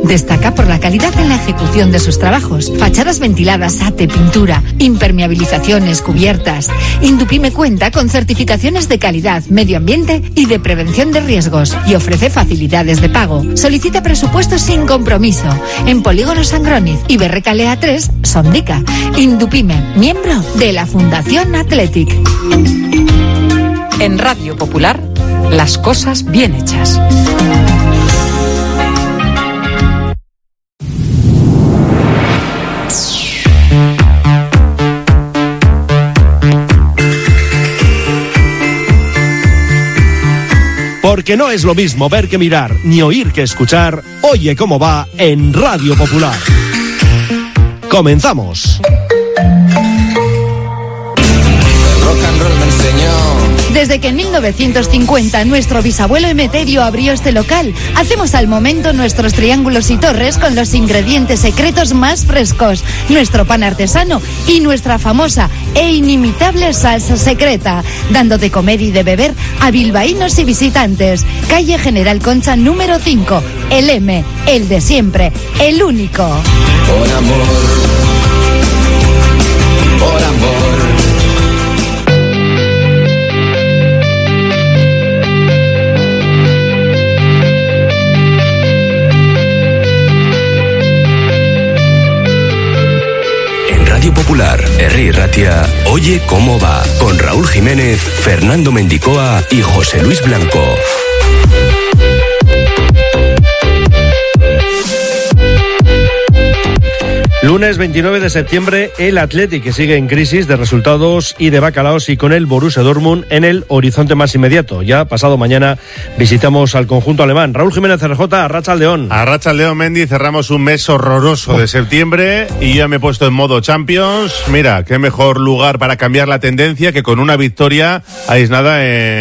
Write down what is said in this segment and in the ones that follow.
Destaca por la calidad en la ejecución de sus trabajos. Fachadas ventiladas, ate, pintura, impermeabilizaciones, cubiertas. Indupime cuenta con certificaciones de calidad, medio ambiente y de prevención de riesgos y ofrece facilidades de pago. Solicita presupuestos sin compromiso en Polígono Sangroniz y Berrecalea 3, Sondica. Indupime, miembro de la Fundación Athletic. En Radio Popular, las cosas bien hechas. Porque no es lo mismo ver que mirar, ni oír que escuchar. Oye cómo va en Radio Popular. Comenzamos. Desde que en 1950 nuestro bisabuelo Emeterio abrió este local, hacemos al momento nuestros triángulos y torres con los ingredientes secretos más frescos, nuestro pan artesano y nuestra famosa e inimitable salsa secreta, dando de comer y de beber a bilbaínos y visitantes. Calle General Concha número 5, el M, el de siempre, el único. Por amor, por amor. Radio Popular, Herri Ratia, Oye cómo va, con Raúl Jiménez, Fernando Mendicoa y José Luis Blanco. Lunes 29 de septiembre, el Athletic, que sigue en crisis de resultados y de bacalaos, y con el Borussia Dortmund en el horizonte más inmediato. Ya pasado mañana visitamos al conjunto alemán. Raúl Jiménez RJ, Arratsaldeon. Arratsaldeon, Mendy, cerramos un mes horroroso de septiembre y ya me he puesto en modo Champions. Mira, qué mejor lugar para cambiar la tendencia que con una victoria aislada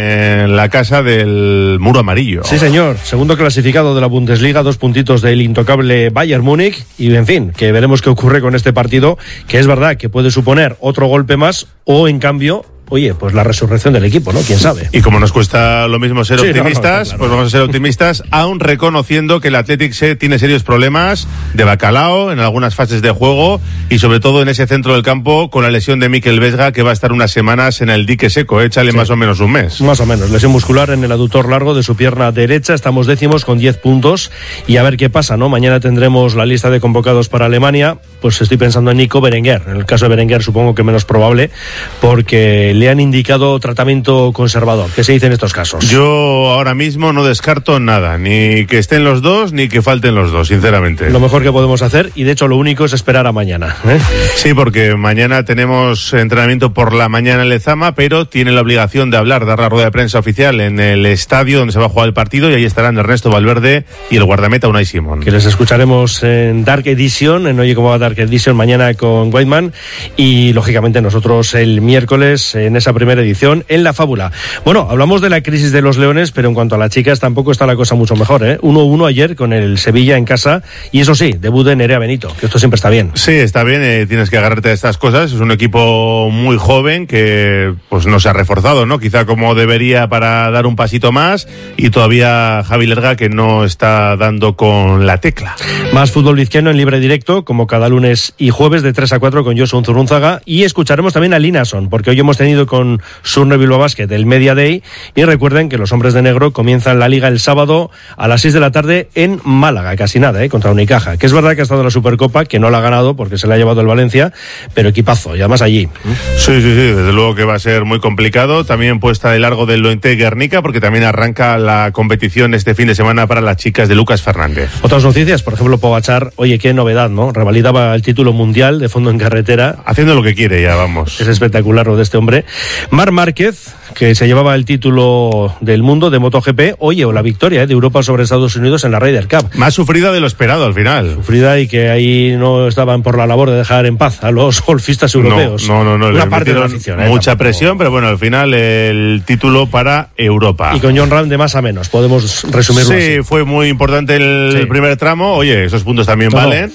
en la casa del muro amarillo. Sí, señor. Segundo clasificado de la Bundesliga, 2 puntitos del intocable Bayern Múnich, y en fin, que veremos qué ocurre con este partido, que es verdad que puede suponer otro golpe más o, en cambio, oye, pues la resurrección del equipo, ¿no? ¿Quién sabe? Y como nos cuesta lo mismo ser optimistas, claro. Pues vamos a ser optimistas, aún reconociendo que el Athletic tiene serios problemas de bacalao en algunas fases de juego y sobre todo en ese centro del campo con la lesión de Mikel Vesga, que va a estar unas semanas en el dique seco. Échale sí, más o menos un mes. Más o menos. Lesión muscular en el aductor largo de su pierna derecha. Estamos décimos con 10 puntos y a ver qué pasa, ¿no? Mañana tendremos la lista de convocados para Alemania. Pues estoy pensando en Nico Berenguer. En el caso de Berenguer supongo que menos probable, porque le han indicado tratamiento conservador. ¿Qué se dice en estos casos? Yo ahora mismo no descarto nada, ni que estén los dos, ni que falten los dos, sinceramente. Lo mejor que podemos hacer, y de hecho lo único es esperar a mañana, ¿eh? Sí, porque mañana tenemos entrenamiento por la mañana en Lezama, pero tiene la obligación de dar la rueda de prensa oficial en el estadio donde se va a jugar el partido, y ahí estarán Ernesto Valverde y el guardameta Unai Simón. Que les escucharemos en Dark Edition, en Oye cómo va Dark Edition mañana con Whiteman, y lógicamente nosotros el miércoles en esa primera edición en La Fábula. Bueno, hablamos de la crisis de los Leones, pero en cuanto a las chicas tampoco está la cosa mucho mejor, ¿eh? 1-1 ayer con el Sevilla en casa, y eso sí, debut de Nerea Benito, que esto siempre está bien. Sí, está bien, tienes que agarrarte a estas cosas. Es un equipo muy joven que pues no se ha reforzado, ¿no? Quizá como debería para dar un pasito más, y todavía Javi Lerga, que no está dando con la tecla. Más fútbol vizcaíno en libre directo, como cada lunes y jueves de 3 a 4 con Josu Zurrúnzaga, y escucharemos también a Linason, porque hoy hemos tenido con Surne Bilbao Basket el Media Day, y recuerden que los hombres de negro comienzan la liga el sábado a las 6 de la tarde en Málaga, casi nada, contra Unicaja, que es verdad que ha estado en la Supercopa, que no la ha ganado porque se la ha llevado el Valencia, pero equipazo, y además allí. Sí, desde luego que va a ser muy complicado. También puesta de largo del Lointe Guernica, porque también arranca la competición este fin de semana para las chicas de Lucas Fernández. Otras noticias, por ejemplo, Pogačar, oye, qué novedad, ¿no? Revalidaba el título mundial de fondo en carretera. Haciendo lo que quiere ya, vamos. Es espectacular lo de este hombre. Marc Márquez, que se llevaba el título del mundo de MotoGP, oye, o la victoria de Europa sobre Estados Unidos en la Ryder Cup. Más sufrida de lo esperado al final. Sufrida, y que ahí no estaban por la labor de dejar en paz a los golfistas europeos. No. Una parte de la afición. Mucha presión, pero bueno, al final el título para Europa. Y con Jon Rahm de más a menos, podemos resumirlo así. Sí, fue muy importante el primer tramo. Oye, esos puntos también valen.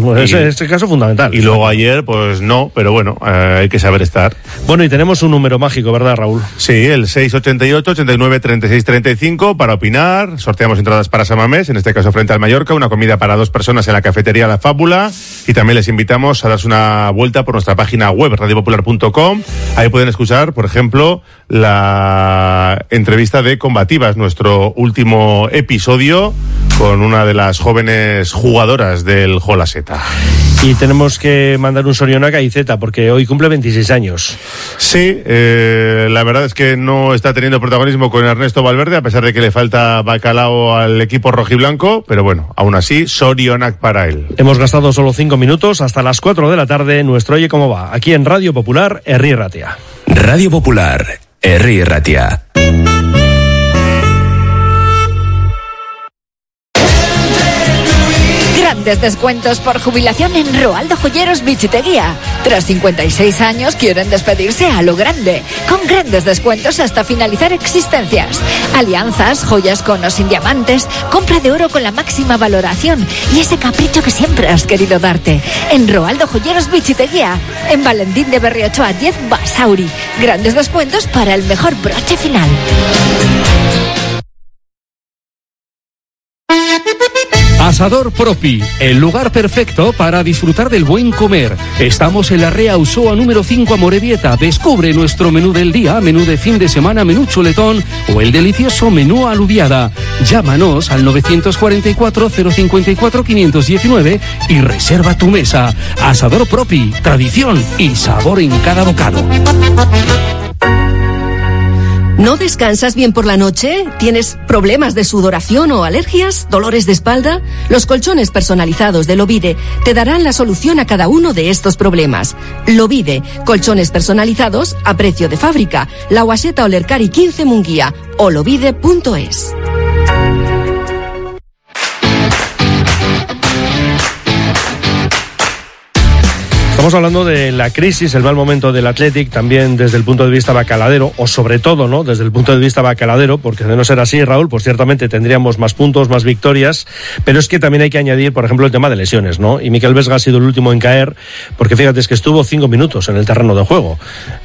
Este caso fundamental. Y luego ayer, pues no, pero bueno, hay que saber estar. Bueno, y tenemos un número mágico, ¿verdad, Raúl? Sí, el 688-89-36-35 para opinar. Sorteamos entradas para San Mamés, en este caso frente al Mallorca, una comida para 2 personas en la cafetería La Fábula, y también les invitamos a darse una vuelta por nuestra página web, radiopopular.com. Ahí pueden escuchar, por ejemplo, la entrevista de Combativas, nuestro último episodio con una de las jóvenes jugadoras del Jolaseta. Y tenemos que mandar un sorionaca a Iceta, porque hoy cumple 26 años. Sí, la verdad es que no está teniendo protagonismo con Ernesto Valverde, a pesar de que le falta bacalao al equipo rojiblanco, pero bueno, aún así, sorionac para él. Hemos gastado solo 5 minutos, hasta las 4 de la tarde, nuestro Oye Cómo Va, aquí en Radio Popular, Herri Ratia. Radio Popular, Herri Ratia. Grandes descuentos por jubilación en Roaldo Joyeros Bichiteguía. Tras 56 años quieren despedirse a lo grande, con grandes descuentos hasta finalizar existencias. Alianzas, joyas con o sin diamantes, compra de oro con la máxima valoración y ese capricho que siempre has querido darte. En Roaldo Joyeros Bichiteguía, en Valentín de Berriochoa 10 Basauri. Grandes descuentos para el mejor broche final. Asador Propi, el lugar perfecto para disfrutar del buen comer. Estamos en la Rea Usoa número 5 Amorebieta. Descubre nuestro menú del día, menú de fin de semana, menú chuletón o el delicioso menú alubiada. Llámanos al 944-054-519 y reserva tu mesa. Asador Propi, tradición y sabor en cada bocado. ¿No descansas bien por la noche? ¿Tienes problemas de sudoración o alergias? ¿Dolores de espalda? Los colchones personalizados de Lovide te darán la solución a cada uno de estos problemas. Lovide, colchones personalizados a precio de fábrica. La Guaseta Olercari 15 Munguía o lovide.es. Estamos hablando de la crisis, el mal momento del Athletic, también desde el punto de vista bacaladero, o sobre todo, ¿no?, desde el punto de vista bacaladero, porque de no ser así, Raúl, pues ciertamente tendríamos más puntos, más victorias, pero es que también hay que añadir, por ejemplo, el tema de lesiones, ¿no? Y Mikel Vesga ha sido el último en caer, porque fíjate, es que estuvo 5 minutos en el terreno de juego.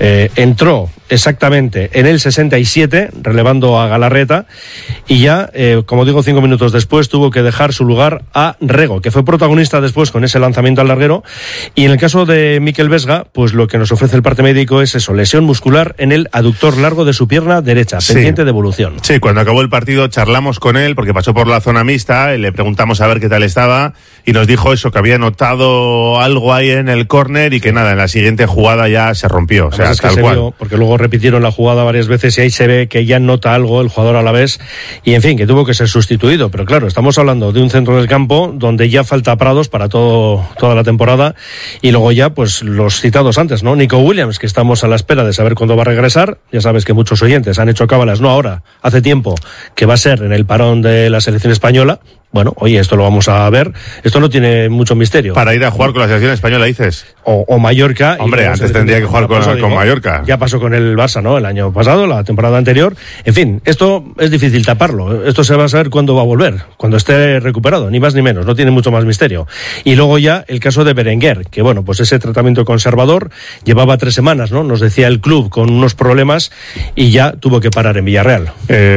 Entró exactamente en el 67, relevando a Galarreta, y ya, como digo, 5 minutos después tuvo que dejar su lugar a Rego, que fue protagonista después con ese lanzamiento al larguero. Y en el caso de Mikel Vesga, pues lo que nos ofrece el parte médico es eso, lesión muscular en el aductor largo de su pierna derecha, pendiente de evolución. Sí, cuando acabó el partido charlamos con él, porque pasó por la zona mixta, y le preguntamos a ver qué tal estaba, y nos dijo eso, que había notado algo ahí en el córner y que nada, en la siguiente jugada ya se rompió. O sea, es que tal cual. Vio, porque luego repitieron la jugada varias veces y ahí se ve que ya nota algo el jugador a la vez, y en fin, que tuvo que ser sustituido. Pero claro, estamos hablando de un centro del campo donde ya falta Prados para toda la temporada, y luego ya pues los citados antes, ¿no? Nico Williams, que estamos a la espera de saber cuándo va a regresar. Ya sabes que muchos oyentes han hecho cábalas, no ahora, hace tiempo, que va a ser en el parón de la selección española. Bueno, oye, esto lo vamos a ver. Esto no tiene mucho misterio. Para ir a jugar con la selección española, dices. O Mallorca. Hombre, antes tendría que jugar con Mallorca. Ya pasó con el Barça, ¿no? El año pasado, la temporada anterior. En fin, esto es difícil taparlo. Esto se va a saber cuándo va a volver, cuando esté recuperado, ni más ni menos. No tiene mucho más misterio. Y luego ya el caso de Berenguer, que bueno, pues ese tratamiento conservador llevaba 3 semanas, ¿no? Nos decía el club con unos problemas y ya tuvo que parar en Villarreal.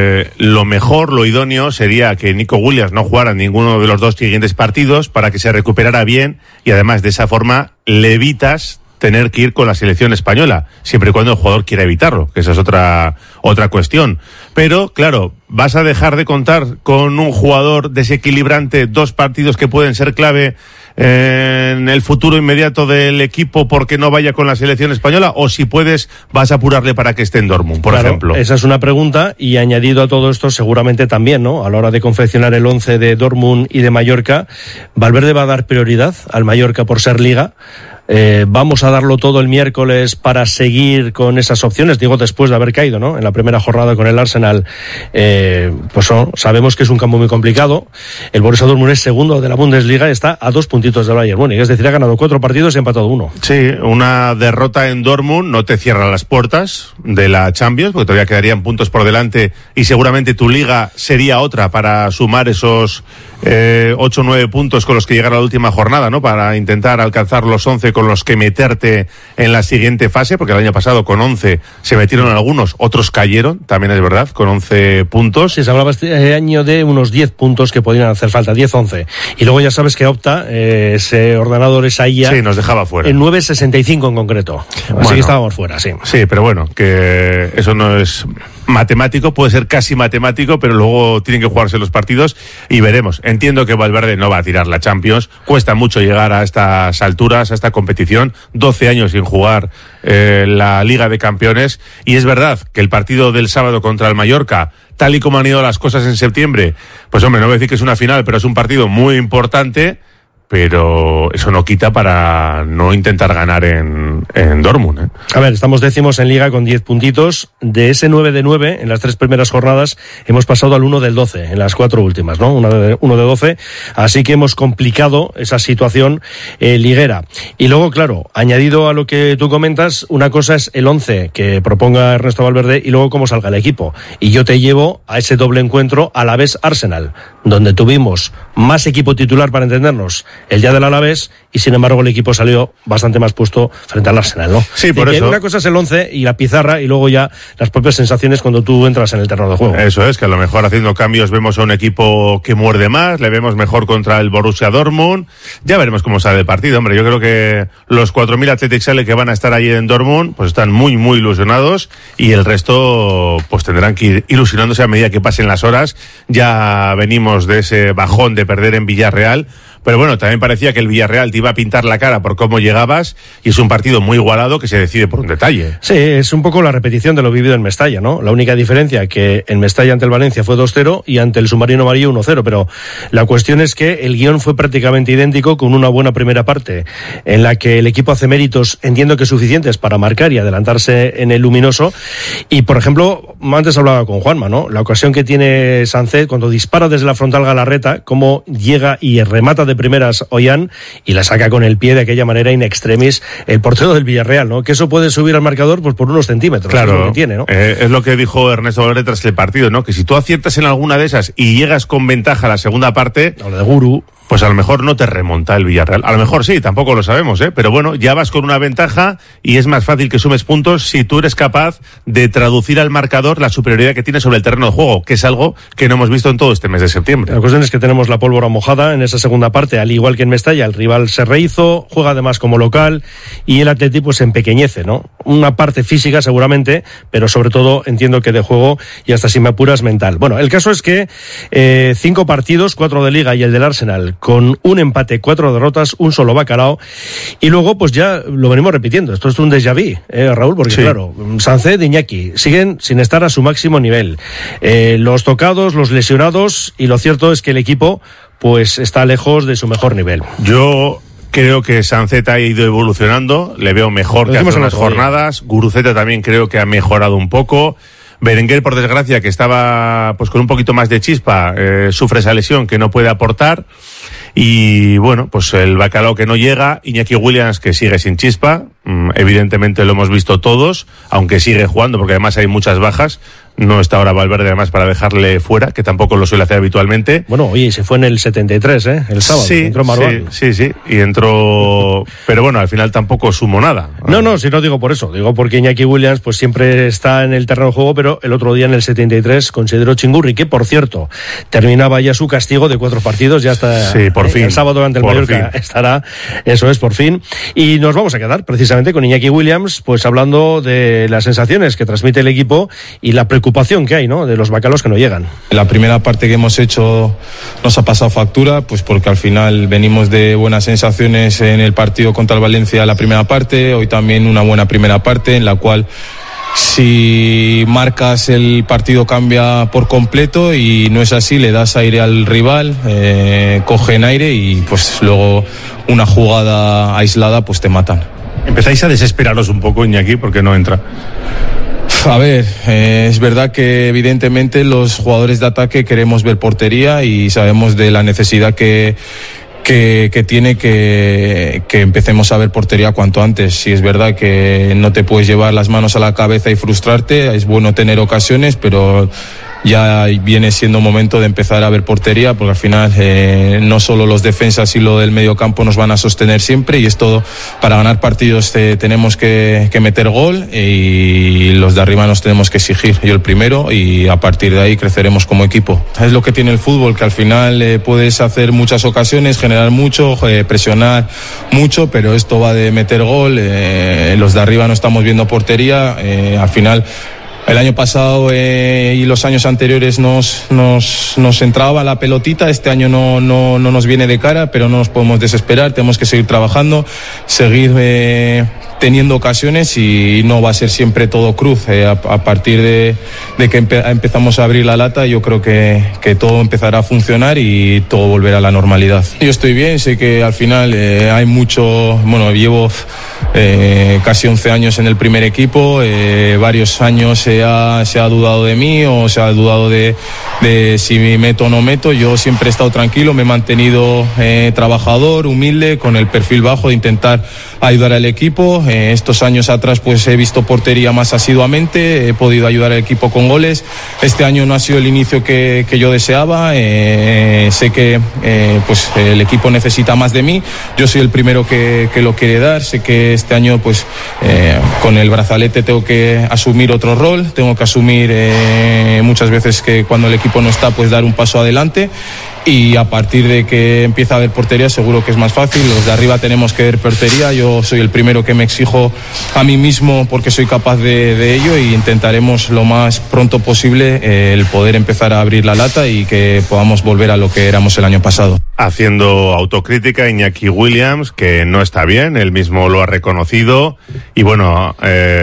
Lo mejor, lo idóneo sería que Nico Williams no jugara en ninguno de los 2 siguientes partidos para que se recuperara bien, y además de esa forma le evitas tener que ir con la selección española, siempre y cuando el jugador quiera evitarlo, que esa es otra cuestión. Pero, claro, vas a dejar de contar con un jugador desequilibrante 2 partidos que pueden ser clave en el futuro inmediato del equipo porque no vaya con la selección española, o si puedes vas a apurarle para que esté en Dortmund, por ejemplo. Esa es una pregunta, y añadido a todo esto seguramente también, ¿no?, a la hora de confeccionar el 11 de Dortmund y de Mallorca, Valverde va a dar prioridad al Mallorca por ser Liga. Vamos a darlo todo el miércoles para seguir con esas opciones, digo, después de haber caído, ¿no?, en la primera jornada con el Arsenal. Pues sabemos que es un campo muy complicado. El Borussia Dortmund es segundo de la Bundesliga, está a 2 puntitos del Bayern Múnich, es decir, ha ganado 4 partidos y ha empatado 1. Sí, una derrota en Dortmund no te cierra las puertas de la Champions, porque todavía quedarían puntos por delante y seguramente tu liga sería otra para sumar esos 8 o 9 puntos con los que llegar a la última jornada, ¿no? Para intentar alcanzar los 11 con los que meterte en la siguiente fase, porque el año pasado con 11 se metieron algunos, otros cayeron, también es verdad, con 11 puntos. Sí, se hablaba este año de unos 10 puntos que podrían hacer falta, 10-11. Y luego ya sabes que Opta, ese ordenador, esa IA... Sí, nos dejaba fuera. En 9,65 en concreto. Así que estábamos fuera, sí. Sí, pero bueno, que eso no es matemático, puede ser casi matemático, pero luego tienen que jugarse los partidos y veremos. Entiendo que Valverde no va a tirar la Champions, cuesta mucho llegar a estas alturas, a esta competición, 12 años sin jugar la Liga de Campeones, y es verdad que el partido del sábado contra el Mallorca, tal y como han ido las cosas en septiembre, pues hombre, no voy a decir que es una final, pero es un partido muy importante, pero eso no quita para no intentar ganar en Dortmund, ¿eh? A ver, estamos décimos en Liga con 10 puntitos. De ese 9 de 9, en las 3 primeras jornadas, hemos pasado al 1 del 12, en las 4 últimas, ¿no? 1 de 12. Así que hemos complicado esa situación liguera. Y luego, claro, añadido a lo que tú comentas, una cosa es el 11 que proponga Ernesto Valverde y luego cómo salga el equipo. Y yo te llevo a ese doble encuentro Alavés-Arsenal, donde tuvimos más equipo titular, para entendernos, el día del Alavés, y sin embargo el equipo salió bastante más puesto frente al Arsenal, ¿no? Sí, por eso. Una cosa es el 11 y la pizarra, y luego ya las propias sensaciones cuando tú entras en el terreno de juego. Eso es, que a lo mejor haciendo cambios vemos a un equipo que muerde más, le vemos mejor contra el Borussia Dortmund. Ya veremos cómo sale el partido, hombre. Yo creo que los 4.000 Athletic Sale que van a estar allí en Dortmund, pues están muy, muy ilusionados, y el resto, pues tendrán que ir ilusionándose a medida que pasen las horas. Ya venimos de ese bajón de perder en Villarreal, pero bueno, también parecía que el Villarreal te iba a pintar la cara por cómo llegabas, y es un partido muy igualado que se decide por un detalle. Sí, es un poco la repetición de lo vivido en Mestalla, ¿no? La única diferencia que en Mestalla ante el Valencia fue 2-0 y ante el Submarino Amarillo 1-0, pero la cuestión es que el guión fue prácticamente idéntico, con una buena primera parte en la que el equipo hace méritos, entiendo que suficientes para marcar y adelantarse en el luminoso. Y por ejemplo, antes hablaba con Juanma, ¿no? La ocasión que tiene Sánchez cuando dispara desde la frontal Galarreta, cómo llega y remata de primeras Ollán y la saca con el pie de aquella manera in extremis el portero del Villarreal, ¿no? Que eso puede subir al marcador pues por unos centímetros. Claro, es lo que tiene, ¿no? Es lo que dijo Ernesto Valverde tras el partido, ¿no? Que si tú aciertas en alguna de esas y llegas con ventaja a la segunda parte, lo de Guru, pues a lo mejor no te remonta el Villarreal. A lo mejor sí, tampoco lo sabemos, ¿eh? Pero bueno, ya vas con una ventaja y es más fácil que sumes puntos si tú eres capaz de traducir al marcador la superioridad que tienes sobre el terreno de juego, que es algo que no hemos visto en todo este mes de septiembre. La cuestión es que tenemos la pólvora mojada en esa segunda parte, al igual que en Mestalla. El rival se rehizo, juega además como local, y el Atleti pues se empequeñece, ¿no? Una parte física seguramente, pero sobre todo entiendo que de juego y hasta si me apuras mental. Bueno, el caso es que 5 partidos, 4 de Liga y el del Arsenal, con un empate, 4 derrotas, un solo bacalao, y luego pues ya lo venimos repitiendo. Esto es un déjà vu, Raúl, porque sí, claro, Sánchez y Iñaki siguen sin estar a su máximo nivel. Los tocados, los lesionados, y lo cierto es que el equipo pues está lejos de su mejor nivel. Yo creo que Sánchez ha ido evolucionando, le veo mejor que hace unas jornadas. Guruceta también creo que ha mejorado un poco. Berenguer, por desgracia, que estaba pues con un poquito más de chispa, sufre esa lesión que no puede aportar. Y bueno, pues el bacalao que no llega, Iñaki Williams que sigue sin chispa, evidentemente lo hemos visto todos, aunque sigue jugando porque además hay muchas bajas. No está ahora Valverde además para dejarle fuera, que tampoco lo suele hacer habitualmente. Bueno, oye, se fue en el 73, el sábado, sí, entró Marwan. Sí, y entró, pero bueno, al final tampoco sumó nada. No, si no digo por eso, digo porque Iñaki Williams pues siempre está en el terreno de juego, pero el otro día en el 73 consideró Chingurri, que por cierto, terminaba ya su castigo de 4 partidos, ya está. Sí, por fin. El sábado ante el Mallorca estará, eso es, por fin. Y nos vamos a quedar precisamente con Iñaki Williams, pues hablando de las sensaciones que transmite el equipo y la preocupación que hay, ¿no?, de los bacalos que no llegan. La primera parte que hemos hecho nos ha pasado factura, pues porque al final venimos de buenas sensaciones en el partido contra el Valencia la primera parte, hoy también una buena primera parte en la cual si marcas el partido cambia por completo y no es así, le das aire al rival, cogen aire y pues luego una jugada aislada pues te matan. Empezáis a desesperaros un poco, Iñaki, porque no entra. A ver, es verdad que evidentemente los jugadores de ataque queremos ver portería y sabemos de la necesidad que tiene que empecemos a ver portería cuanto antes. Sí, es verdad que no te puedes llevar las manos a la cabeza y frustrarte, es bueno tener ocasiones, pero ya viene siendo momento de empezar a ver portería, porque al final no solo los defensas y lo del medio campo nos van a sostener siempre, y esto, para ganar partidos tenemos que meter gol, y los de arriba nos tenemos que exigir, yo el primero, y a partir de ahí creceremos como equipo. Es lo que tiene el fútbol, que al final puedes hacer muchas ocasiones, generar mucho, presionar mucho, pero esto va de meter gol. Los de arriba no estamos viendo portería, al final el año pasado y los años anteriores nos entraba la pelotita. Este año no nos viene de cara, pero no nos podemos desesperar, tenemos que seguir trabajando, seguir teniendo ocasiones, y no va a ser siempre todo cruz. A partir de que empezamos a abrir la lata, yo creo que todo empezará a funcionar y todo volverá a la normalidad. Yo estoy bien, sé que al final hay mucho, llevo casi 11 años en el primer equipo, varios años se ha dudado de mí, o se ha dudado de si me meto o no meto. Yo siempre he estado tranquilo, me he mantenido trabajador, humilde, con el perfil bajo de intentar ayudar al equipo. Estos años atrás pues he visto portería más asiduamente, he podido ayudar al equipo con goles. Este año no ha sido el inicio que yo deseaba, sé que pues el equipo necesita más de mí, yo soy el primero que lo quiere dar. Sé que este año pues con el brazalete tengo que asumir otro rol, tengo que asumir muchas veces que cuando el equipo no está, pues dar un paso adelante. Y a partir de que empieza a haber portería, seguro que es más fácil. Los de arriba tenemos que ver portería. Yo soy el primero que me exijo a mí mismo, porque soy capaz de ello, y intentaremos lo más pronto posible el poder empezar a abrir la lata y que podamos volver a lo que éramos el año pasado. Haciendo autocrítica, Iñaki Williams, que no está bien, él mismo lo ha reconocido, y bueno,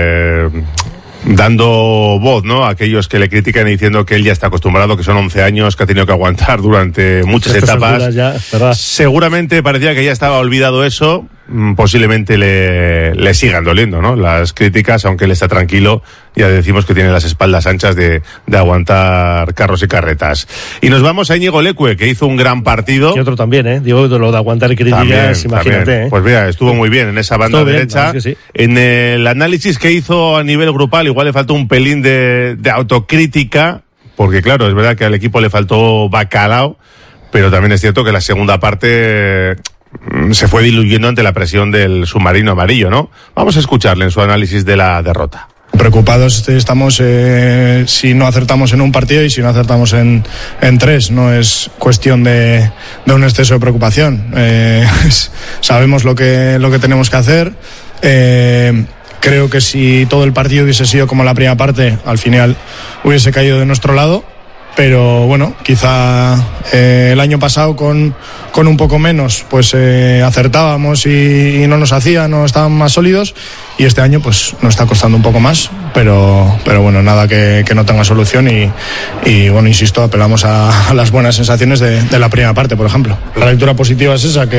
dando voz, ¿no?, a aquellos que le critican, y diciendo que él ya está acostumbrado, que son 11 años que ha tenido que aguantar durante muchas etapas. Ya, seguramente parecía que ya estaba olvidado eso. Posiblemente le sigan doliendo, ¿no?, las críticas, aunque él está tranquilo. Ya decimos que tiene las espaldas anchas de aguantar carros y carretas. Y nos vamos a Íñigo Leque, que hizo un gran partido. Y otro también, digo, lo de aguantar críticas, imagínate. Pues mira, estuvo muy bien en esa banda derecha. Sí. En el análisis que hizo a nivel grupal, igual le faltó un pelín de autocrítica, porque claro, es verdad que al equipo le faltó bacalao, pero también es cierto que la segunda parte se fue diluyendo ante la presión del submarino amarillo, ¿no? Vamos a escucharle en su análisis de la derrota. Preocupados estamos si no acertamos en un partido y si no acertamos en tres. No es cuestión de un exceso de preocupación. Sabemos lo que tenemos que hacer. Creo que si todo el partido hubiese sido como la primera parte, al final hubiese caído de nuestro lado. Pero bueno, quizá el año pasado con un poco menos pues acertábamos y no nos hacía, no estaban más sólidos, y este año pues nos está costando un poco más, pero bueno, nada que no tenga solución, y bueno, insisto, apelamos a las buenas sensaciones de la primera parte, por ejemplo. La lectura positiva es esa,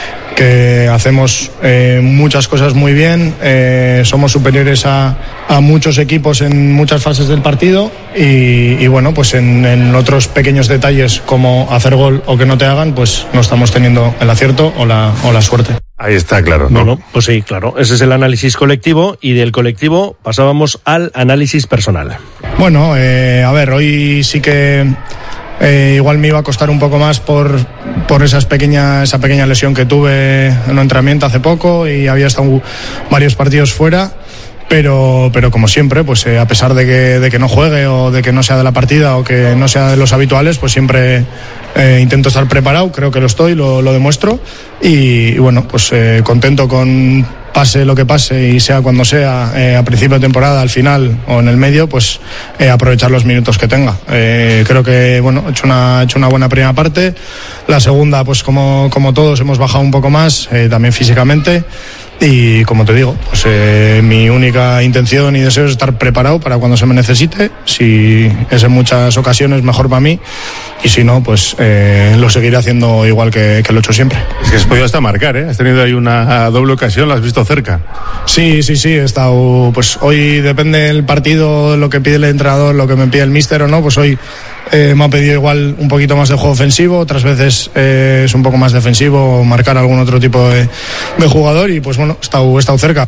que hacemos muchas cosas muy bien, somos superiores a muchos equipos en muchas fases del partido, y bueno, pues en otros pequeños detalles como hacer gol o que no te hagan, pues no estamos teniendo el acierto o la suerte. Ahí está, claro, ¿no? Bueno, pues sí, claro. Ese es el análisis colectivo, y del colectivo pasábamos al análisis personal. Bueno, a ver, hoy sí que igual me iba a costar un poco más por esa pequeña lesión que tuve en un entrenamiento hace poco, y había estado varios partidos fuera. Pero como siempre, pues a pesar de que no juegue, o de que no sea de la partida, o que no sea de los habituales, pues siempre intento estar preparado. Creo que lo estoy, lo demuestro, y bueno, pues contento con pase lo que pase, y sea cuando sea, a principio de temporada, al final o en el medio, pues aprovechar los minutos que tenga. Creo que bueno, he hecho una buena primera parte. La segunda, pues como todos, hemos bajado un poco más, también físicamente. Y como te digo, pues mi única intención y deseo es estar preparado para cuando se me necesite. Si es en muchas ocasiones, mejor para mí, y si no, pues lo seguiré haciendo igual que lo he hecho siempre. Es que has podido hasta marcar, ¿eh? Has tenido ahí una doble ocasión, ¿la has visto cerca? Sí, he estado, pues hoy depende del partido, lo que pide el entrenador, lo que me pide el míster o no, pues hoy me ha pedido igual un poquito más de juego ofensivo, otras veces es un poco más defensivo, o marcar algún otro tipo de jugador, y pues bueno, he estado cerca.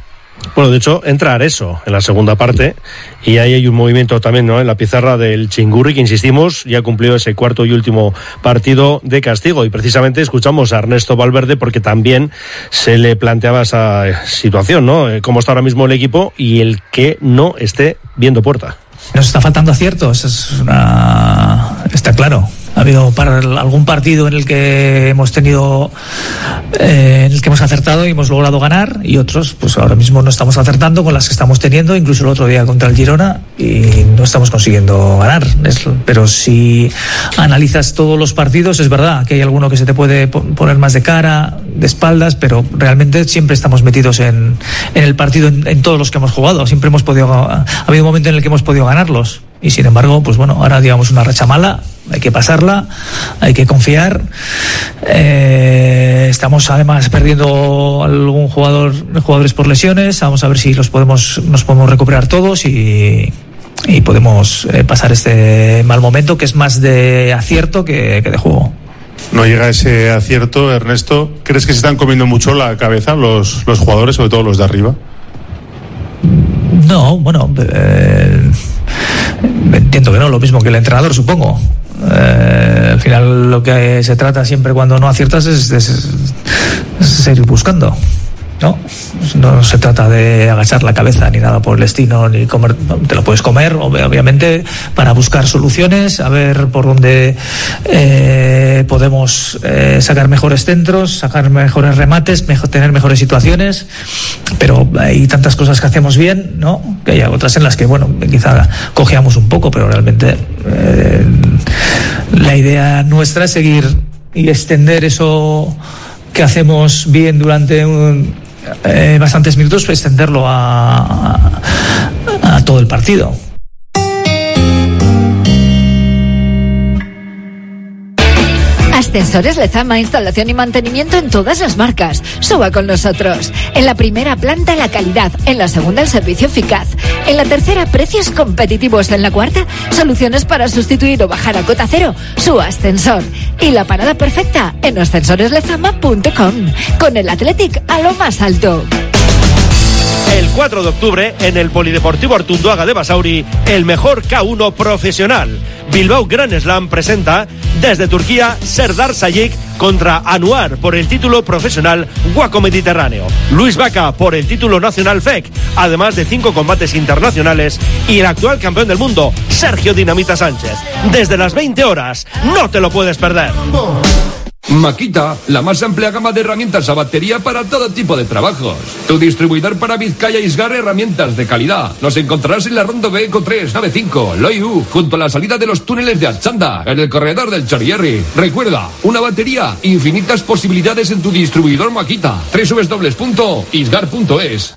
Bueno, de hecho, entra Areso en la segunda parte y ahí hay un movimiento también, ¿no?, en la pizarra del Chingurri, que insistimos, ya cumplió ese cuarto y último partido de castigo, y precisamente escuchamos a Ernesto Valverde porque también se le planteaba esa situación, ¿no?, cómo está ahora mismo el equipo y el que no esté viendo puerta. Nos está faltando aciertos, está claro. Ha habido algún partido en el que hemos tenido, en el que hemos acertado y hemos logrado ganar, y otros, pues ahora mismo no estamos acertando con las que estamos teniendo, incluso el otro día contra el Girona, y no estamos consiguiendo ganar. Pero si analizas todos los partidos, es verdad que hay alguno que se te puede poner más de cara, de espaldas, pero realmente siempre estamos metidos en el partido, en todos los que hemos jugado. Siempre ha habido un momento en el que hemos podido ganarlos. Y sin embargo, pues bueno, ahora digamos una racha mala, hay que pasarla, hay que confiar. Estamos además perdiendo algún jugadores por lesiones. Vamos a ver si nos podemos recuperar todos y podemos pasar este mal momento, que es más de acierto que de juego. No llega ese acierto, Ernesto. ¿Crees que se están comiendo mucho la cabeza los jugadores, sobre todo los de arriba? No, bueno, entiendo que no, lo mismo que el entrenador, supongo. Al final lo que se trata siempre cuando no aciertas es seguir buscando, ¿no? No se trata de agachar la cabeza ni nada por el estilo, ni comer. Te lo puedes comer, obviamente, para buscar soluciones, a ver por dónde podemos sacar mejores centros, sacar mejores remates, tener mejores situaciones. Pero hay tantas cosas que hacemos bien, ¿no?, que hay otras en las que, bueno, quizá cojeamos un poco, pero realmente la idea nuestra es seguir y extender eso que hacemos bien durante bastantes minutos, pues extenderlo a todo el partido. Ascensores Lezama, instalación y mantenimiento en todas las marcas. Suba con nosotros. En la primera planta, la calidad. En la segunda, el servicio eficaz. En la tercera, precios competitivos. En la cuarta, soluciones para sustituir o bajar a cota cero su ascensor. Y la parada perfecta en ascensoreslezama.com. Con el Athletic a lo más alto. El 4 de octubre, en el Polideportivo Artunduaga de Basauri, el mejor K1 profesional. Bilbao Grand Slam presenta desde Turquía Serdar Sayık contra Anuar por el título profesional Waco Mediterráneo. Luis Vaca por el título nacional FEC, además de 5 combates internacionales, y el actual campeón del mundo, Sergio Dinamita Sánchez. Desde las 20 horas, no te lo puedes perder. Makita, la más amplia gama de herramientas a batería para todo tipo de trabajos. Tu distribuidor para Vizcaya Isgar, herramientas de calidad. Nos encontrarás en la Rondo B Eco 3, nave 5, Loiu, junto a la salida de los túneles de Achanda, en el corredor del Chorierri. Recuerda, una batería, infinitas posibilidades en tu distribuidor Makita. www.isgar.es.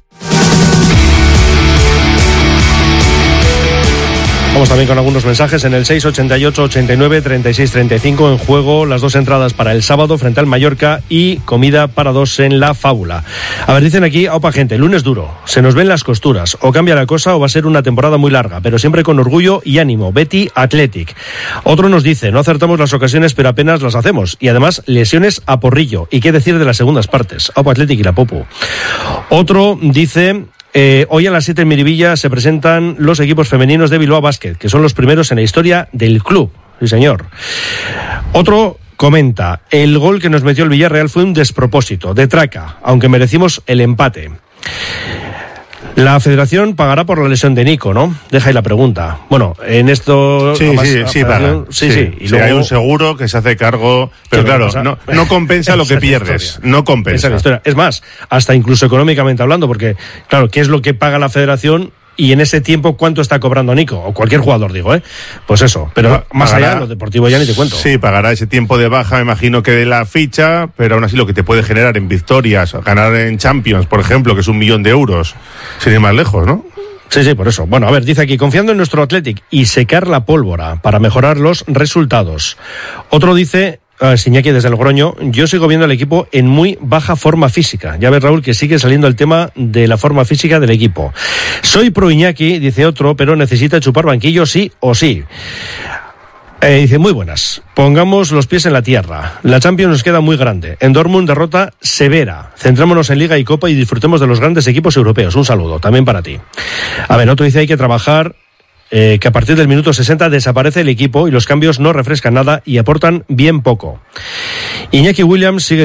Vamos también con algunos mensajes en el 688-89-36-35. En juego las 2 entradas para el sábado frente al Mallorca y comida para 2 en la Fábula. A ver, dicen aquí, opa gente, lunes duro, se nos ven las costuras, o cambia la cosa o va a ser una temporada muy larga, pero siempre con orgullo y ánimo. Betty Athletic. Otro nos dice, no acertamos las ocasiones pero apenas las hacemos, y además lesiones a porrillo, y qué decir de las segundas partes. Opa Athletic y la Popu. Otro dice... hoy a las 7 en Miribilla se presentan los equipos femeninos de Bilbao Basket, que son los primeros en la historia del club. Sí, señor. Otro comenta, el gol que nos metió el Villarreal fue un despropósito, de traca, aunque merecimos el empate. La federación pagará por la lesión de Nico, ¿no? Deja ahí la pregunta. Bueno, en esto... Sí, paga. Sí. Y luego hay un seguro que se hace cargo, pero claro, no compensa lo que pierdes. No compensa. Esa es la historia. Es más, hasta incluso económicamente hablando, porque, claro, ¿qué es lo que paga la federación? Y en ese tiempo, ¿cuánto está cobrando Nico? O cualquier jugador, digo, ¿eh? Pues eso. Pero más allá, lo deportivo ya ni te cuento. Sí, pagará ese tiempo de baja, me imagino que de la ficha, pero aún así lo que te puede generar en victorias, ganar en Champions, por ejemplo, que es 1 millón de euros, sin ir más lejos, ¿no? Sí, por eso. Bueno, a ver, dice aquí, confiando en nuestro Athletic y secar la pólvora para mejorar los resultados. Otro dice... Iñaki desde Logroño, yo sigo viendo al equipo en muy baja forma física. Ya ves, Raúl, que sigue saliendo el tema de la forma física del equipo. Soy pro Iñaki, dice otro, pero necesita chupar banquillo sí o sí. Dice, muy buenas. Pongamos los pies en la tierra. La Champions nos queda muy grande. En Dortmund, derrota severa. Centrémonos en Liga y Copa y disfrutemos de los grandes equipos europeos. Un saludo, también para ti. A ver, otro dice, hay que trabajar, que a partir del minuto 60 desaparece el equipo y los cambios no refrescan nada y aportan bien poco. Iñaki Williams sigue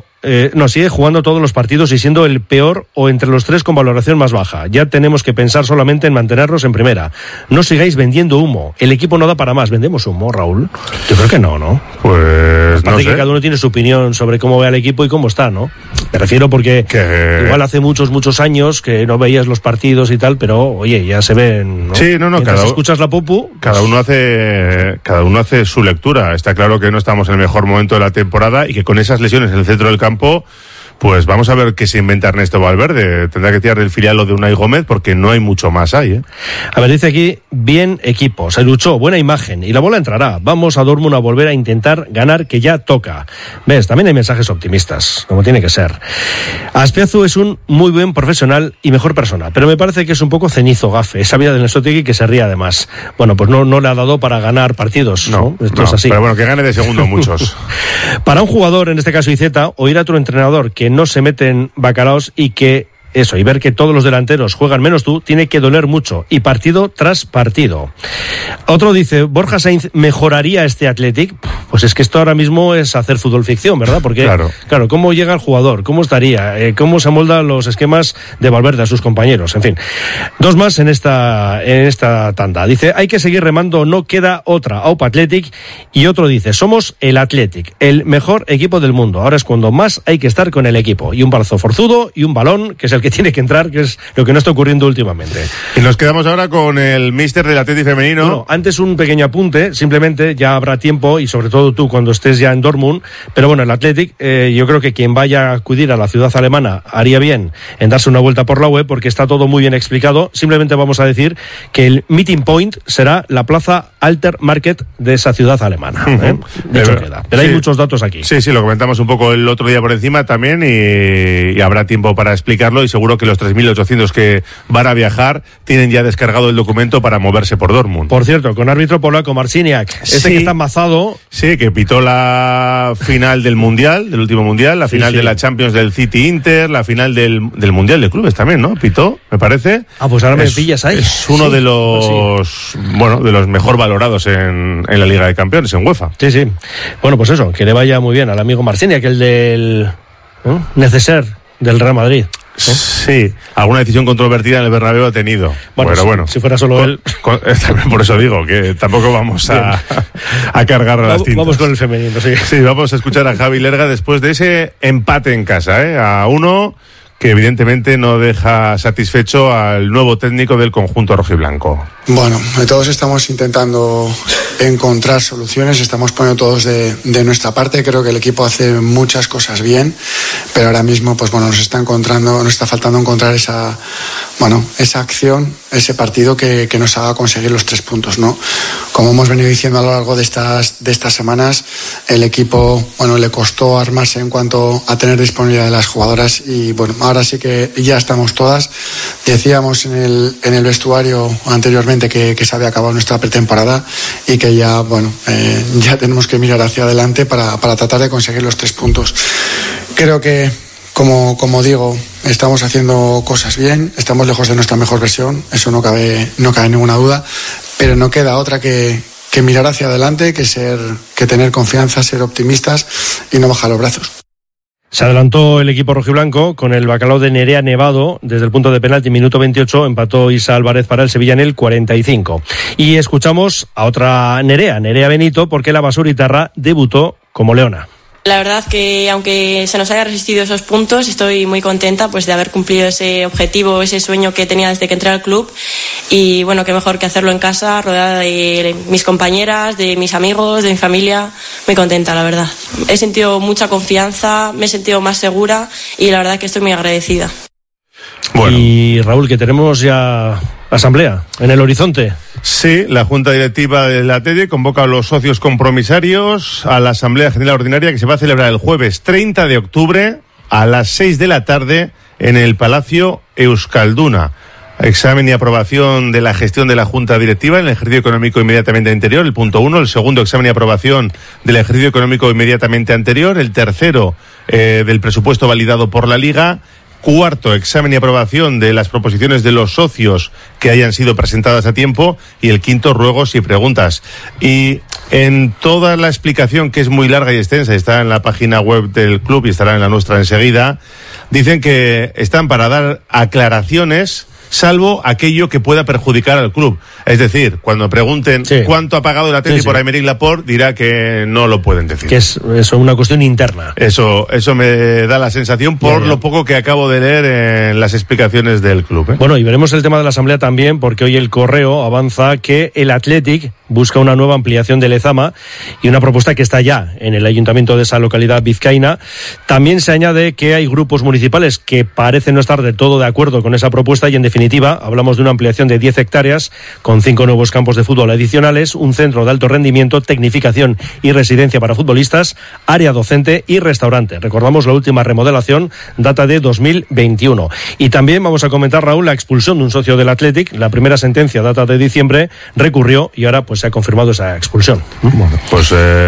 jugando todos los partidos y siendo el peor o entre los 3 con valoración más baja. Ya tenemos que pensar solamente en mantenernos en primera. No sigáis vendiendo humo. El equipo no da para más. ¿Vendemos humo, Raúl? Yo creo que no. Pues no sé. Que cada uno tiene su opinión sobre cómo ve al equipo y cómo está, ¿no? Me refiero porque igual hace muchos años que no veías los partidos y tal, pero oye, ya se ven, ¿no? Sí, no, escuchas la popu, cada uno hace su lectura. Está claro que no estamos en el mejor momento de la temporada y que con esas lesiones en el centro del campo, pues vamos a ver qué se inventa Ernesto Valverde. Tendrá que tirar del filial o de Unai Gómez porque no hay mucho más ahí, ¿eh? A ver, dice aquí, bien equipo, se luchó, buena imagen y la bola entrará. Vamos a Dortmund a volver a intentar ganar, que ya toca. ¿Ves? También hay mensajes optimistas, como tiene que ser. Azpiazu es un muy buen profesional y mejor persona, pero me parece que es un poco cenizo gafe. Esa vida del Nestotegui que se ríe además. Bueno, pues no le ha dado para ganar partidos, ¿no? Esto es así. Pero bueno, que gane de segundo muchos. Para un jugador, en este caso Iceta, oír a otro entrenador que no se meten bacalaos y ver que todos los delanteros juegan menos tú, tiene que doler mucho, y partido tras partido. Otro dice, Borja Sainz mejoraría este Athletic. Pues es que esto ahora mismo es hacer fútbol ficción, ¿verdad? Porque, claro, ¿cómo llega el jugador? ¿Cómo estaría? ¿Cómo se amoldan los esquemas de Valverde a sus compañeros? En fin, 2 más en esta tanda. Dice, hay que seguir remando, no queda otra. Aupa Athletic. Y otro dice, somos el Athletic, el mejor equipo del mundo. Ahora es cuando más hay que estar con el equipo. Y un brazo forzudo y un balón, que es el que tiene que entrar, que es lo que no está ocurriendo últimamente. Y nos quedamos ahora con el míster del Athletic femenino. Bueno, antes un pequeño apunte, simplemente, ya habrá tiempo, y sobre todo tú cuando estés ya en Dortmund, pero bueno, el Athletic, yo creo que quien vaya a acudir a la ciudad alemana haría bien en darse una vuelta por la web, porque está todo muy bien explicado. Simplemente vamos a decir que el meeting point será la plaza Alter Market de esa ciudad alemana. De hecho queda. Pero hay muchos datos aquí. Sí, lo comentamos un poco el otro día por encima también, y habrá tiempo para explicarlo, y seguro que los 3.800 que van a viajar tienen ya descargado el documento para moverse por Dortmund. Por cierto, con árbitro polaco, Marciniak, que está amazado. Sí, que pitó la final del Mundial, del último Mundial, la final de la Champions del City Inter, la final del Mundial de Clubes también, ¿no? Pitó, me parece. Pues ahora me pillas ahí. Es uno de los de los mejor valorados en la Liga de Campeones, en UEFA. Sí. Bueno, pues eso, que le vaya muy bien al amigo Marciniak, el del Neceser del Real Madrid. Sí, alguna decisión controvertida en el Bernabéu ha tenido. Bueno, si fuera solo él. Por eso digo que tampoco vamos a cargar las tintas. Vamos con el femenino, sí. Sí, vamos a escuchar a Javi Lerga después de ese empate en casa, a 1, que evidentemente no deja satisfecho al nuevo técnico del conjunto rojiblanco. Bueno, todos estamos intentando encontrar soluciones, estamos poniendo todos de nuestra parte. Creo que el equipo hace muchas cosas bien, pero ahora mismo nos está faltando encontrar esa acción, ese partido que nos haga conseguir los 3 puntos, ¿no? Como hemos venido diciendo a lo largo de estas semanas, el equipo le costó armarse en cuanto a tener disponibilidad de las jugadoras, y ahora sí que ya estamos todas. Decíamos en el vestuario anteriormente que se había acabado nuestra pretemporada y que ya tenemos que mirar hacia adelante para tratar de conseguir los 3 puntos. Creo que, como digo, estamos haciendo cosas bien, estamos lejos de nuestra mejor versión, eso no cabe ninguna duda, pero no queda otra que mirar hacia adelante, que tener confianza, ser optimistas y no bajar los brazos. Se adelantó el equipo rojiblanco con el bacalao de Nerea Nevado desde el punto de penalti, minuto 28, empató Isa Álvarez para el Sevilla en el 45. Y escuchamos a otra Nerea Benito, porque la Basuritarra debutó como leona. La verdad que aunque se nos haya resistido esos puntos, estoy muy contenta de haber cumplido ese objetivo, ese sueño que tenía desde que entré al club, y qué mejor que hacerlo en casa, rodeada de mis compañeras, de mis amigos, de mi familia. Muy contenta, la verdad. He sentido mucha confianza, me he sentido más segura y la verdad que estoy muy agradecida. Y Raúl, que tenemos ya asamblea en el horizonte. Sí, la Junta Directiva de la TEDE convoca a los socios compromisarios a la Asamblea General Ordinaria, que se va a celebrar el jueves 30 de octubre a las 6 de la tarde en el Palacio Euskalduna. Examen y aprobación de la gestión de la Junta Directiva en el ejercicio económico inmediatamente anterior, el punto 1. El segundo, examen y aprobación del ejercicio económico inmediatamente anterior. El tercero, del presupuesto validado por la Liga. Cuarto, examen y aprobación de las proposiciones de los socios que hayan sido presentadas a tiempo. Y el quinto, ruegos y preguntas. Y en toda la explicación, que es muy larga y extensa, está en la página web del club y estará en la nuestra enseguida, dicen que están para dar aclaraciones, salvo aquello que pueda perjudicar al club. Es decir, cuando pregunten cuánto ha pagado el Atleti por Aymeric Laporte, dirá que no lo pueden decir. Que es eso, una cuestión interna. Eso me da la sensación por lo poco que acabo de leer en las explicaciones del club. Bueno, y veremos el tema de la asamblea también, porque hoy el Correo avanza que el Athletic busca una nueva ampliación de Lezama y una propuesta que está ya en el ayuntamiento de esa localidad vizcaína. También se añade que hay grupos municipales que parecen no estar del todo de acuerdo con esa propuesta y, en definitiva, hablamos de una ampliación de 10 hectáreas con 5 nuevos campos de fútbol adicionales, un centro de alto rendimiento, tecnificación y residencia para futbolistas, área docente y restaurante. Recordamos, la última remodelación data de 2021. Y también vamos a comentar, Raúl, la expulsión de un socio del Athletic. La primera sentencia data de diciembre, recurrió y ahora pues se ha confirmado esa expulsión. Bueno, pues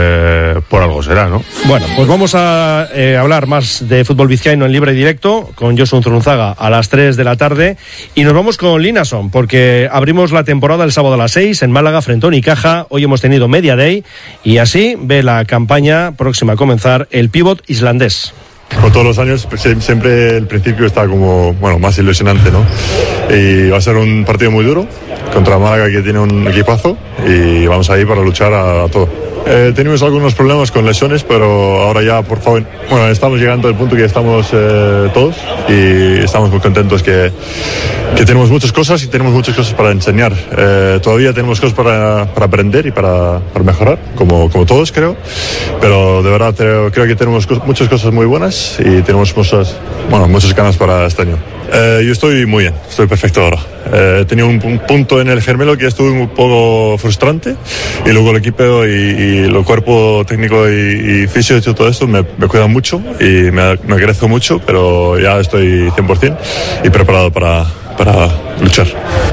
por algo será, ¿no? Bueno, pues vamos a hablar más de fútbol vizcaíno en libre y directo con Josu Unzurunzaga a las 3 de la tarde y nos vamos con Limassol porque abrimos la temporada el sábado a las 6 en Málaga frente a Unicaja. Hoy hemos tenido Media Day y así ve la campaña próxima a comenzar el pívot islandés. Como todos los años, pues, siempre el principio está como, más ilusionante, ¿no? Y va a ser un partido muy duro contra Málaga, que tiene un equipazo, y vamos ahí para luchar a todo. Tenemos algunos problemas con lesiones, pero ahora ya, por favor, estamos llegando al punto que estamos todos y estamos muy contentos que tenemos muchas cosas y tenemos muchas cosas para enseñar. Todavía tenemos cosas para aprender y para mejorar, como todos creo, pero de verdad creo que tenemos muchas cosas muy buenas y tenemos muchas ganas para este año. Yo estoy muy bien, estoy perfecto ahora. Tenía un punto en el gemelo que estuvo un poco frustrante y luego el equipo y el cuerpo técnico y fisio y todo esto me cuidan mucho y me crezco mucho, pero ya estoy 100% y preparado para luchar.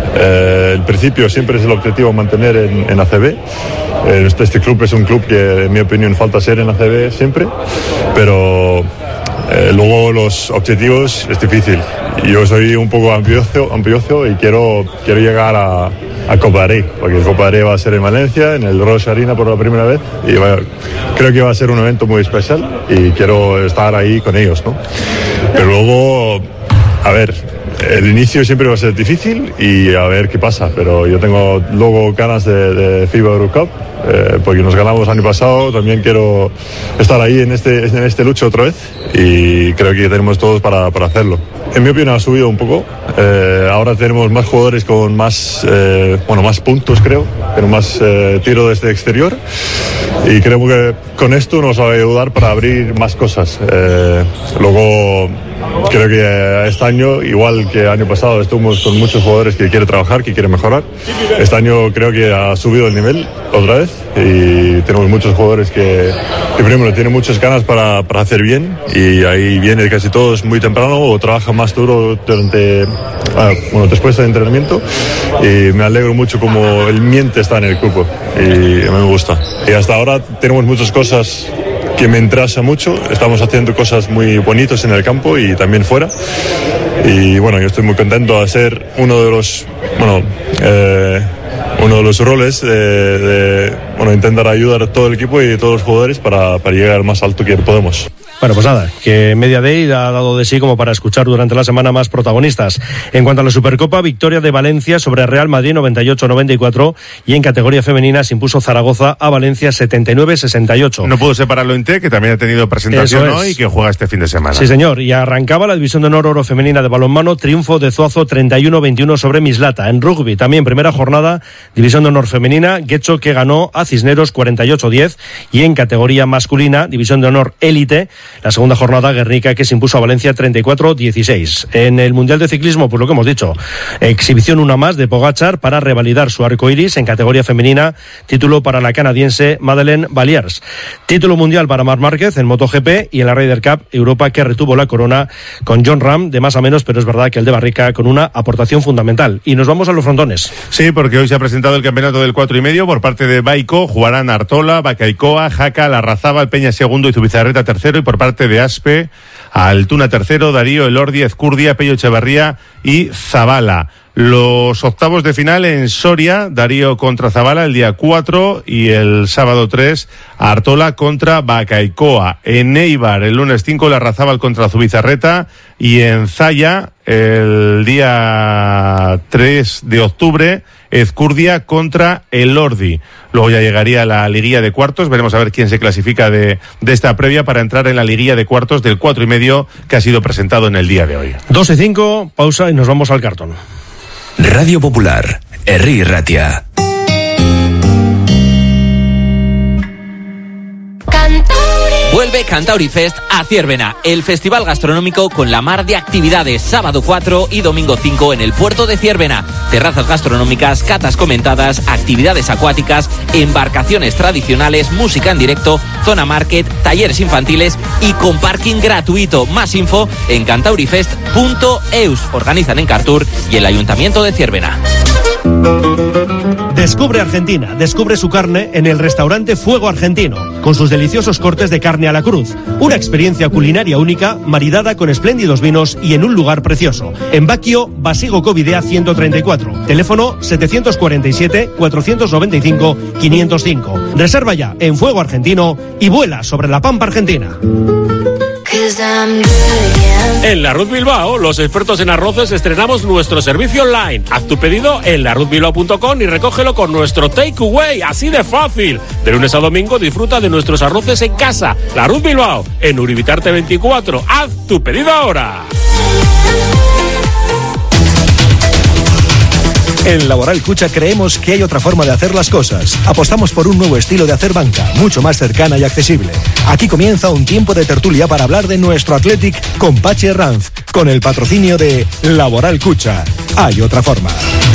El principio siempre es el objetivo mantener en ACB. Este club es un club que, en mi opinión, falta ser en ACB siempre, pero luego los objetivos es difícil. Yo soy un poco ambicioso y quiero llegar a Copa del Rey, porque Copa del Rey va a ser en Valencia, en el Roche Arena por la primera vez, y creo que va a ser un evento muy especial y quiero estar ahí con ellos, ¿no? Pero luego, a ver, el inicio siempre va a ser difícil y a ver qué pasa, pero yo tengo luego ganas de FIBA Eurocup, porque nos ganamos el año pasado. También quiero estar ahí en este lucha otra vez y creo que tenemos todos para hacerlo. En mi opinión ha subido un poco. Ahora tenemos más jugadores con más puntos, creo, con más tiro desde exterior, y creo que con esto nos va a ayudar para abrir más cosas. Luego creo que este año, igual que el año pasado, estuvimos con muchos jugadores que quieren trabajar, que quieren mejorar. Este año creo que ha subido el nivel otra vez y tenemos muchos jugadores que primero tienen muchas ganas para hacer bien, y ahí viene casi todos muy temprano o trabajan más duro después del entrenamiento, y me alegro mucho como el ambiente está en el grupo y a mí me gusta. Y hasta ahora tenemos muchas cosas que me interesa mucho. Estamos haciendo cosas muy bonitas en el campo y también fuera, y yo estoy muy contento de ser uno de los roles de intentar ayudar a todo el equipo y a todos los jugadores para llegar más alto que podemos. Bueno, pues nada, que Media Day ha dado de sí como para escuchar durante la semana más protagonistas. En cuanto a la Supercopa, victoria de Valencia sobre Real Madrid 98-94, y en categoría femenina se impuso Zaragoza a Valencia 79-68. No puedo separarlo en T, que también ha tenido presentación hoy y que juega este fin de semana. Sí, señor, y arrancaba la División de Honor Oro Femenina de balonmano, triunfo de Zuazo 31-21 sobre Mislata. En rugby, también primera jornada, División de Honor Femenina, Guecho, que ganó a Cisneros 48-10, y en categoría masculina, División de Honor Élite, la segunda jornada, Guernica, que se impuso a Valencia 34-16. En el Mundial de Ciclismo, pues lo que hemos dicho, exhibición una más de Pogačar para revalidar su arco iris en categoría femenina, título para la canadiense Madeleine Valiers. Título mundial para Marc Márquez en MotoGP y en la Ryder Cup Europa, que retuvo la corona con John Ram de más a menos, pero es verdad que el de Barrica con una aportación fundamental. Y nos vamos a los frontones. Sí, porque hoy se ha presentado el campeonato del 4,5 por parte de Baico. Jugarán Artola, Bacaicoa, Jaca, Larrazábal, Peña segundo y Zubizarreta tercero. Y por parte de Aspe, Altuna tercero, Darío, Elordi, Ezcurdia, Pello Echevarría y Zabala. Los octavos de final en Soria, Darío contra Zabala el día 4 y el sábado 3, Artola contra Bacaicoa. En Eibar el lunes 5, Larrazábal contra Zubizarreta, y en Zaya el día 3 de octubre, Ezcurdia contra Elordi. Luego ya llegaría la liguilla de cuartos, veremos a ver quién se clasifica de esta previa para entrar en la liguilla de cuartos del 4,5 que ha sido presentado en el día de hoy. 2:05, pausa y nos vamos al cartón. Radio Popular, Herri Ratia. Vuelve Cantauri Fest a Ziérbena, el festival gastronómico con la mar de actividades, sábado 4 y domingo 5 en el puerto de Ziérbena. Terrazas gastronómicas, catas comentadas, actividades acuáticas, embarcaciones tradicionales, música en directo, zona market, talleres infantiles y con parking gratuito. Más info en cantaurifest.eus. Organizan en Cartur y el Ayuntamiento de Ziérbena. Descubre Argentina, descubre su carne en el restaurante Fuego Argentino, con sus deliciosos cortes de carne a la cruz. Una experiencia culinaria única, maridada con espléndidos vinos y en un lugar precioso. En Baquio, Basigo Covidea 134. Teléfono 747-495-505. Reserva ya en Fuego Argentino y vuela sobre la pampa argentina. En Larruz Bilbao, los expertos en arroces, estrenamos nuestro servicio online. Haz tu pedido en larruzbilbao.com y recógelo con nuestro takeaway, así de fácil. De lunes a domingo disfruta de nuestros arroces en casa. Larruz Bilbao, en Uribitarte 24. Haz tu pedido ahora. En Laboral Cucha creemos que hay otra forma de hacer las cosas. Apostamos por un nuevo estilo de hacer banca, mucho más cercana y accesible. Aquí comienza un tiempo de tertulia para hablar de nuestro Athletic con Pachi Herranz, con el patrocinio de Laboral Cucha. Hay otra forma.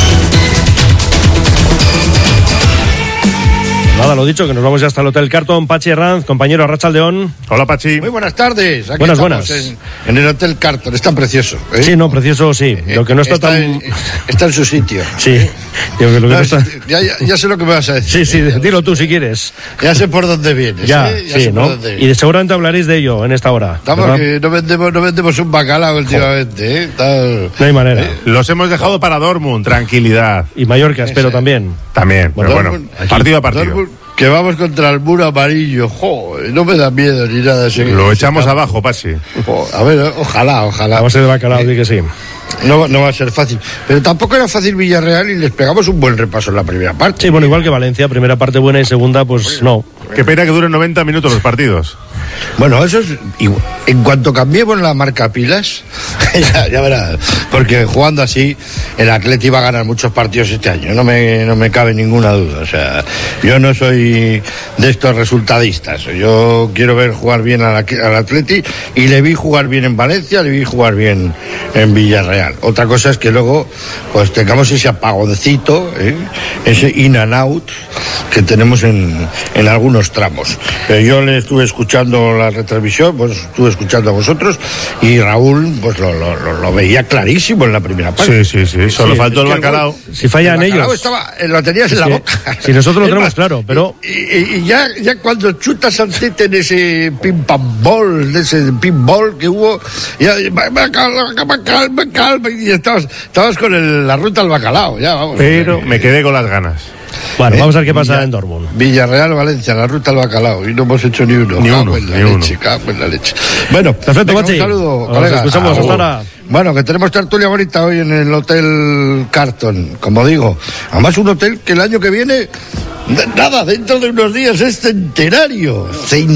Nada, lo dicho, que nos vamos ya hasta el Hotel Carton. Pachi Herranz, compañero Arratsaldeón. Hola, Pachi. Muy buenas tardes. Aquí buenas. En el Hotel Carton. Está precioso, ¿eh? Sí, no, precioso, sí. Lo que no está tan... Está en su sitio. Sí. Lo que no está... ya sé lo que me vas a decir. Sí, dilo tú si quieres. Ya sé por dónde vienes. Ya sé ¿no? por dónde Y seguramente hablaréis de ello en esta hora. Estamos que no vendemos un bacalao últimamente, ¿eh? No hay manera. Los hemos dejado para Dortmund, tranquilidad. Y Mallorca, espero también. También, pero bueno, partido a partido. Dortmund, que vamos contra el muro amarillo. Joder, no me da miedo ni nada. Lo echamos abajo, Pachi. A ver, ojalá. Vamos a ser de bacalao, di que sí. No va a ser fácil. Pero tampoco era fácil Villarreal y les pegamos un buen repaso en la primera parte. Sí, bueno, igual que Valencia, primera parte buena y segunda, pues no. Qué pena que duren 90 minutos los partidos. Bueno, eso es igual. En cuanto cambiemos la marca pilas, ya verás. Porque jugando así, el Atleti va a ganar muchos partidos este año. No me cabe ninguna duda. O sea, yo no soy de estos resultadistas. Yo quiero ver jugar bien al Atleti y le vi jugar bien en Valencia, le vi jugar bien en Villarreal. Otra cosa es que luego pues tengamos ese apagoncito, ese in and out que tenemos en algunos tramos. Pero yo le estuve escuchando la retransmisión, pues estuve escuchando a vosotros y Raúl pues lo veía clarísimo en la primera parte. Sí. Solo faltó el bacalao. Si fallan ellos. Lo tenías en la boca. Si nosotros lo tenemos claro, pero... Y ya cuando chutas al tete en ese pinball que hubo, ya calma, y estabas con la ruta al bacalao, ya vamos. Pero me quedé con las ganas. Bueno, vamos a ver qué pasa en Dortmund. Villarreal, Valencia, la ruta al bacalao. Y no hemos hecho ni uno. Cago en la leche. Bueno, perfecto, Pachi. Un saludo, colegas. Nos escuchamos hasta ahora. Bueno, que tenemos tertulia bonita hoy en el Hotel Carton, como digo. Además, un hotel que el año que viene Nada, dentro de unos días es centenario.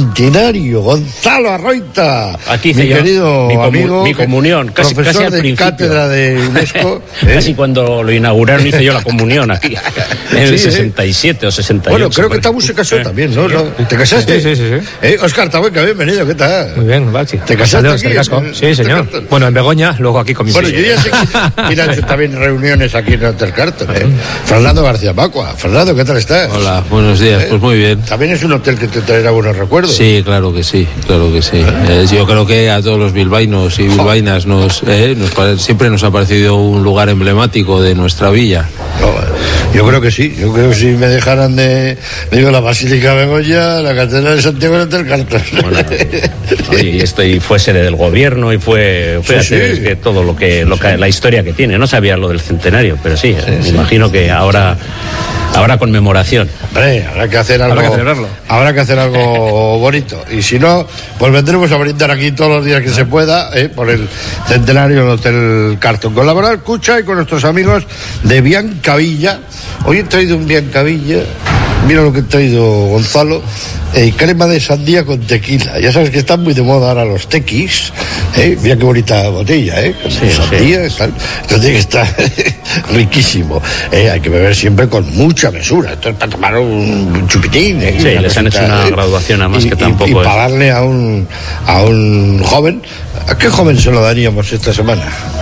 Gonzalo Arroita. Aquí mi querido amigo. Mi comunión, casi al de principio. Cátedra de UNESCO. Casi cuando lo inauguraron hice yo la comunión aquí. En el 67 o 68. Bueno, creo que Tabu se casó también, ¿no? ¿Te casaste? Sí. Óscar Tabuenca, bienvenido, ¿qué tal? Muy bien, Bachi. ¿Te casaste aquí? Sí, señor. Bueno, en Begoña, luego aquí con mis Bueno, yo ya sé que mira, también reuniones aquí en Hotel Carton, Fernando García Macua. Fernando, ¿qué tal estás? Hola, buenos días, pues muy bien. También es un hotel que te traerá buenos recuerdos. Sí, claro que sí. Yo creo que a todos los bilbaínos y bilbaínas siempre nos ha parecido un lugar emblemático de nuestra villa. Yo creo que sí. Yo creo que si me dejaran la Basílica Begoña, la Catedral de Santiago en Hotel Carton. Bueno, y fue sede del gobierno y fue que todo lo que la historia que tiene. No sabía lo del centenario, pero sí, me imagino que ahora conmemoración. Hombre, habrá que hacer algo. Habrá que hacer algo bonito. Y si no, pues vendremos a brindar aquí todos los días que se pueda, por el centenario del Hotel Carton. Con la Moral Cucha y con nuestros amigos de Biancavilla. Hoy he traído un Biancavilla. Mira lo que he traído, Gonzalo. Crema de sandía con tequila. Ya sabes que están muy de moda ahora los tequis. Mira qué bonita botella, con sandía. Tal. Esto tiene que estar riquísimo. Hay que beber siempre con mucha mesura. Esto es para tomar un chupitín. Sí, les han hecho una graduación, además que tampoco y para darle a un joven. ¿A qué joven se lo daríamos esta semana?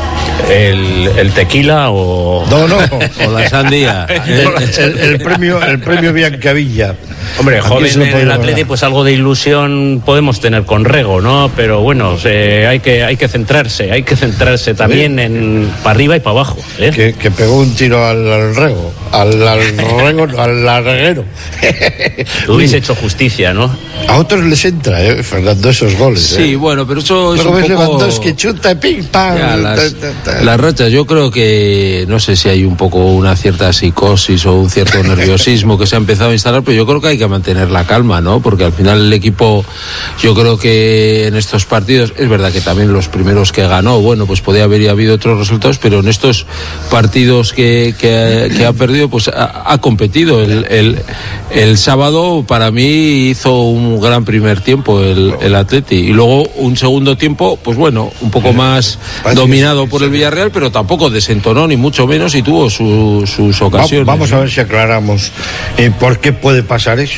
¿El tequila o...? No. O la sandía. El premio Biancavilla. Hombre, joven en el Atleti, pues algo de ilusión podemos tener con Rego, ¿no? Pero bueno, hay que centrarse también en para arriba y para abajo. Que pegó un tiro al Rego, al larguero. Tú hubieses hecho justicia, ¿no? A otros les entra, Fernando, esos goles. Sí, bueno, pero eso es un poco... Lewandowski chuta, ping, pam. Las rachas, yo creo que no sé si hay un poco una cierta psicosis o un cierto nerviosismo que se ha empezado a instalar, pero yo creo que hay que mantener la calma, ¿no? Porque al final el equipo, yo creo que en estos partidos, es verdad que también los primeros que ganó, bueno, pues podía haber habido otros resultados, pero en estos partidos que ha perdido, pues ha competido. El sábado, para mí, hizo un gran primer tiempo el Atleti, y luego un segundo tiempo, pues bueno, un poco más dominado por el Villarreal, pero tampoco desentonó, ni mucho menos, y tuvo sus ocasiones. Vamos a ver si aclaramos por qué puede pasar eso.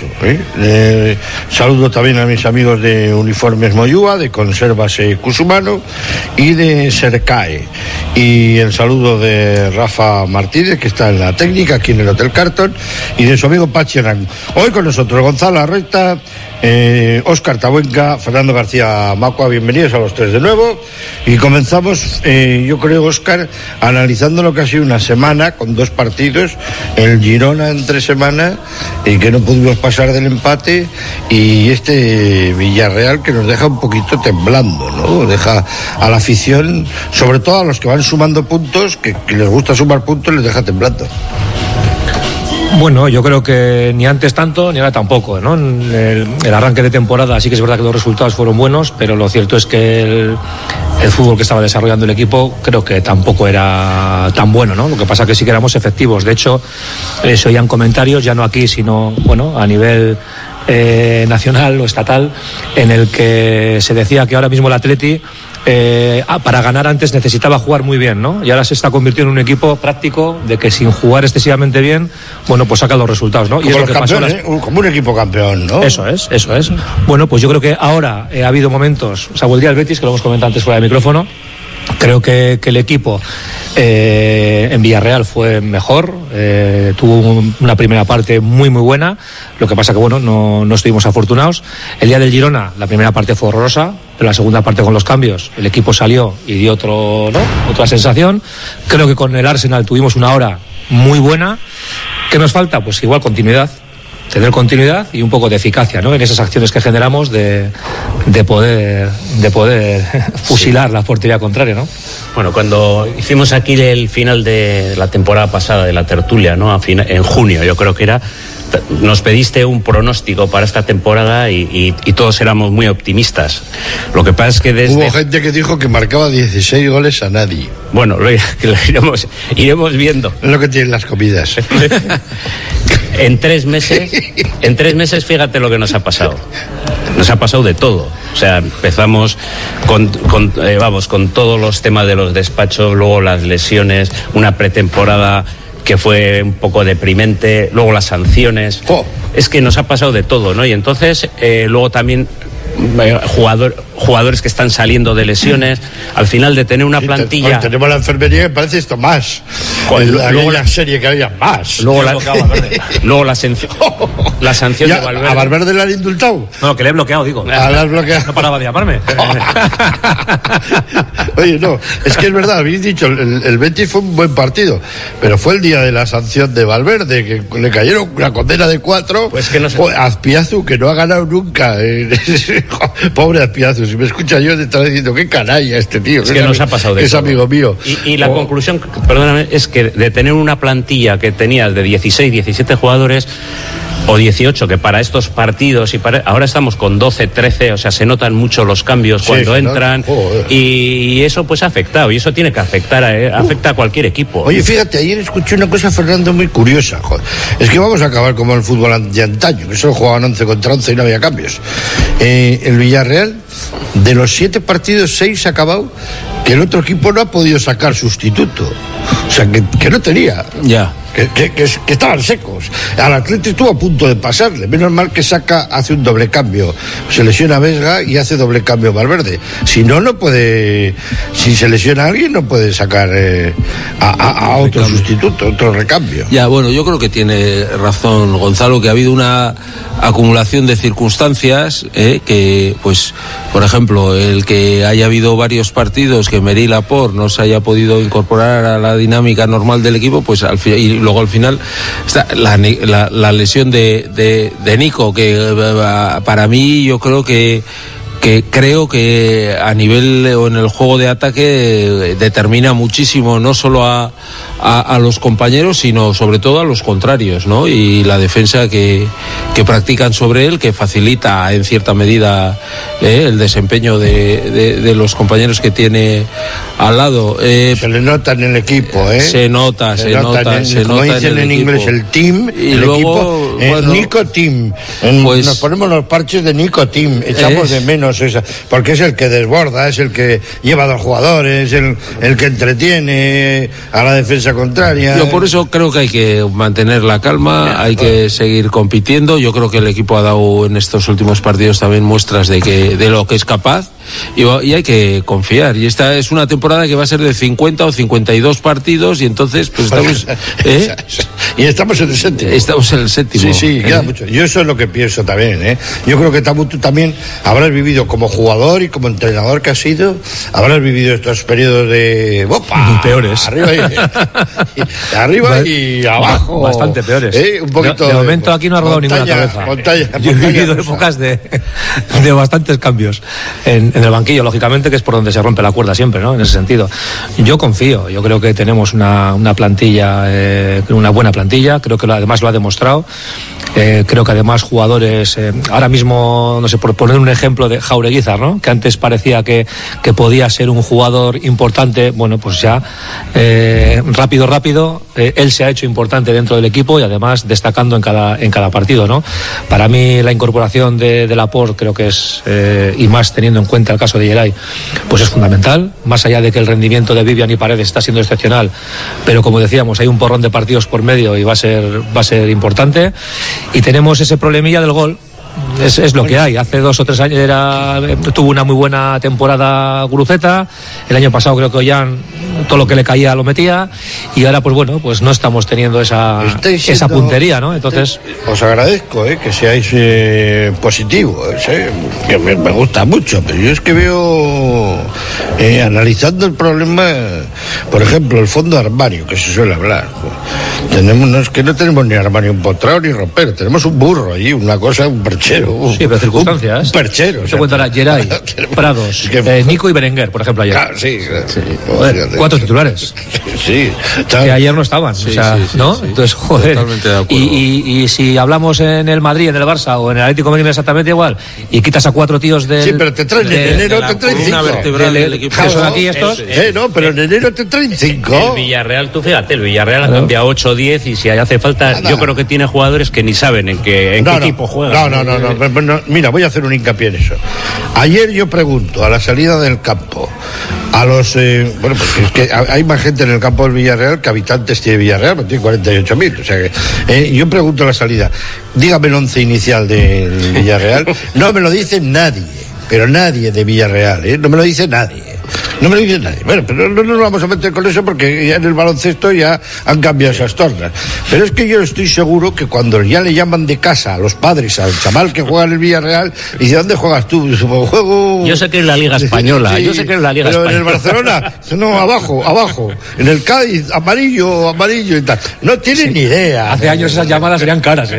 Saludo también a mis amigos de Uniformes Moyúa, de Conservas Cusumano y de Sercae. Y el saludo de Rafa Martínez, que está en la técnica aquí en el Hotel Carton, y de su amigo Pachi Rango. Hoy con nosotros Gonzalo Arroita, Óscar Tabuenca, Fernando García Macua. Bienvenidos a los tres de nuevo. Y comenzamos, yo creo, Óscar, analizando lo que ha sido una semana con dos partidos, el Girona entre semana, y que no pudimos pasar del empate, y este Villarreal que nos deja un poquito temblando, ¿no? Deja a la afición, sobre todo a los que van sumando puntos, que les gusta sumar puntos, les deja temblando. Bueno, yo creo que ni antes tanto, ni ahora tampoco, ¿no? El arranque de temporada sí que es verdad que los resultados fueron buenos, pero lo cierto es que el fútbol que estaba desarrollando el equipo creo que tampoco era tan bueno, ¿no? Lo que pasa es que sí que éramos efectivos. De hecho, se oían comentarios, ya no aquí, sino, bueno, a nivel nacional o estatal, en el que se decía que ahora mismo el Atleti para ganar antes necesitaba jugar muy bien, ¿no? Y ahora se está convirtiendo en un equipo práctico de que sin jugar excesivamente bien, bueno, pues saca los resultados, ¿no? Como y es los lo que campeones, como un equipo campeón, ¿no? Eso es. Bueno, pues yo creo que ahora ha habido momentos, o sea, el día del Betis, que lo hemos comentado antes fuera de micrófono, creo que el equipo en Villarreal fue mejor, tuvo una primera parte muy muy buena, lo que pasa que bueno, no estuvimos afortunados. El día del Girona la primera parte fue horrorosa, pero la segunda parte con los cambios el equipo salió y dio otra sensación. Creo que con el Arsenal tuvimos una hora muy buena. ¿Qué nos falta? Pues igual tener continuidad y un poco de eficacia, ¿no? En esas acciones que generamos de poder fusilar la portería contraria, ¿no? Bueno, cuando hicimos aquí el final de la temporada pasada de la tertulia, ¿no? En junio, yo creo que era, nos pediste un pronóstico para esta temporada y todos éramos muy optimistas. Lo que pasa es que hubo gente que dijo que marcaba 16 goles a nadie. Bueno, lo iremos viendo. Es lo que tienen las comidas. En 3 meses, fíjate lo que nos ha pasado. Nos ha pasado de todo. O sea, empezamos con todos los temas de los despachos, luego las lesiones, una pretemporada que fue un poco deprimente, luego las sanciones. Es que nos ha pasado de todo, ¿no? Y entonces, luego también jugadores que están saliendo de lesiones, al final de tener una plantilla. Tenemos la enfermería que parece esto más. Luego la serie que había más. Luego la sanción de Valverde. ¿A Valverde le han indultado? No, que le he bloqueado, digo. ¿La has bloqueado? No paraba de llamarme. Oye, no, es que es verdad, habéis dicho, el Betis fue un buen partido, pero fue el día de la sanción de Valverde, que le cayeron una condena de 4. Pues que no sé. Azpiazu, que no ha ganado nunca. Pobre Azpiazu, si me escucha yo te estaré diciendo qué canalla este tío. Es que nos ha pasado de es todo. Amigo mío. Y la conclusión, perdóname, es que de tener una plantilla que tenías de 16, 17 jugadores o 18, que para estos partidos ahora estamos con 12, 13, o sea, se notan mucho los cambios cuando entran, y eso pues ha afectado, y eso tiene que afectar, afecta a cualquier equipo. Oye, fíjate, ayer escuché una cosa, Fernando, muy curiosa, joder. Es que vamos a acabar como el fútbol de antaño, que solo jugaban 11 contra 11 y no había cambios. El Villarreal, de los 7 partidos, 6 ha acabado que el otro equipo no ha podido sacar sustituto, o sea, que no tenía. Ya. Que estaban secos. Al Atlético estuvo a punto de pasarle. Menos mal que hace un doble cambio. Se lesiona Vesga y hace doble cambio Valverde. Si no puede. Si se lesiona a alguien, no puede sacar a otro sustituto, otro recambio. Ya, bueno, yo creo que tiene razón Gonzalo, que ha habido una acumulación de circunstancias, que, pues, por ejemplo, el que haya habido varios partidos que Meril Laporte no se haya podido incorporar a la dinámica normal del equipo, pues al final, y luego al final está la lesión de Nico, que para mí yo creo que a nivel o en el juego de ataque determina muchísimo, no solo a los compañeros, sino sobre todo a los contrarios, ¿no? Y la defensa que practican sobre él, que facilita en cierta medida el desempeño de los compañeros que tiene al lado. Se le nota en el equipo, Se nota como dicen en inglés, el team, y el luego, equipo, bueno, Nico Team. Pues, nos ponemos los parches de Nico Team, echamos de menos esa, porque es el que desborda, es el que lleva a 2 jugadores, el que entretiene a la defensa contraria. Yo por eso creo que hay que mantener la calma, hay que seguir compitiendo. Yo creo que el equipo ha dado en estos últimos partidos también muestras de lo que es capaz, y hay que confiar. Y esta es una temporada que va a ser de 50 o 52 partidos, y entonces pues estamos y estamos en el séptimo. Estamos en el séptimo. Sí, queda mucho. Yo eso es lo que pienso también, Yo creo que tú también habrás vivido como jugador y como entrenador que has sido, habrás vivido estos periodos de muy peores. Arriba y abajo. Bastante peores. Un poquito de momento aquí no ha rodado ninguna cabeza. Yo he vivido épocas de bastantes cambios en el banquillo, lógicamente, que es por donde se rompe la cuerda siempre, ¿no? En ese sentido. Yo confío, yo creo que tenemos una plantilla, una buena plantilla, creo que además lo ha demostrado. Creo que además jugadores, ahora mismo, no sé, por poner un ejemplo de Jaureguizar, ¿no? Que antes parecía que podía ser un jugador importante, bueno, pues ya rápido, él se ha hecho importante dentro del equipo y además destacando en cada partido, ¿no? Para mí la incorporación de Laporte creo que es, y más teniendo en cuenta el caso de Geray, pues es fundamental, más allá de que el rendimiento de Vivian y Paredes está siendo excepcional, pero como decíamos, hay un porrón de partidos por medio y va a ser importante, y tenemos ese problemilla del gol. Es lo que hay. Hace 2 o 3 años tuvo una muy buena temporada Guruceta. El año pasado creo que Ollán todo lo que le caía lo metía, y ahora pues bueno, pues no estamos teniendo esa puntería, ¿no? Entonces os agradezco que seáis positivos, que me gusta mucho, pero yo es que veo analizando el problema, por ejemplo, el fondo de armario, que se suele hablar. Es que no tenemos ni armario empotrado ni ropero, tenemos un burro allí, una cosa, un perchero. Sí, pero circunstancias. Un perchero. Se cuenta Geray, Prados, Nico y Berenguer, por ejemplo, ayer. Claro, sí. 4 titulares. Sí. Que ayer no estaban, ¿no? Sí. Entonces, joder. Totalmente de acuerdo. Y si hablamos en el Madrid, en el Barça o en el Atlético de Madrid exactamente igual, y quitas a 4 tíos del... Sí, pero te traen en enero, te traen 5. vertebral del equipo. ¿Que son aquí estos? No, pero en enero te traen 5. El Villarreal, tú fíjate, el Villarreal ha cambiado 8 o 10 y si hace falta, yo creo que tiene jugadores que ni saben en qué equipo juegan. No. Mira, voy a hacer un hincapié en eso. Ayer yo pregunto, a la salida del campo, a los... bueno, pues es que hay más gente en el campo del Villarreal que habitantes tiene Villarreal, pero tiene 48.000. O sea que yo pregunto a la salida, dígame el 11 inicial del Villarreal. No me lo dice nadie, pero nadie de Villarreal, no me lo dice nadie. No me lo dice nadie. Bueno, pero no nos vamos a meter con eso porque ya en el baloncesto ya han cambiado esas tornas. Pero es que yo estoy seguro que cuando ya le llaman de casa a los padres al chaval que juega en el Villarreal, y dice, ¿dónde juegas tú? Juego... Yo sé que es la Liga Española. Sí, yo sé que es la Liga pero Española. en el Barcelona, no, abajo. En el Cádiz, amarillo y tal. No tienen ni idea. Hace años esas llamadas serían caras,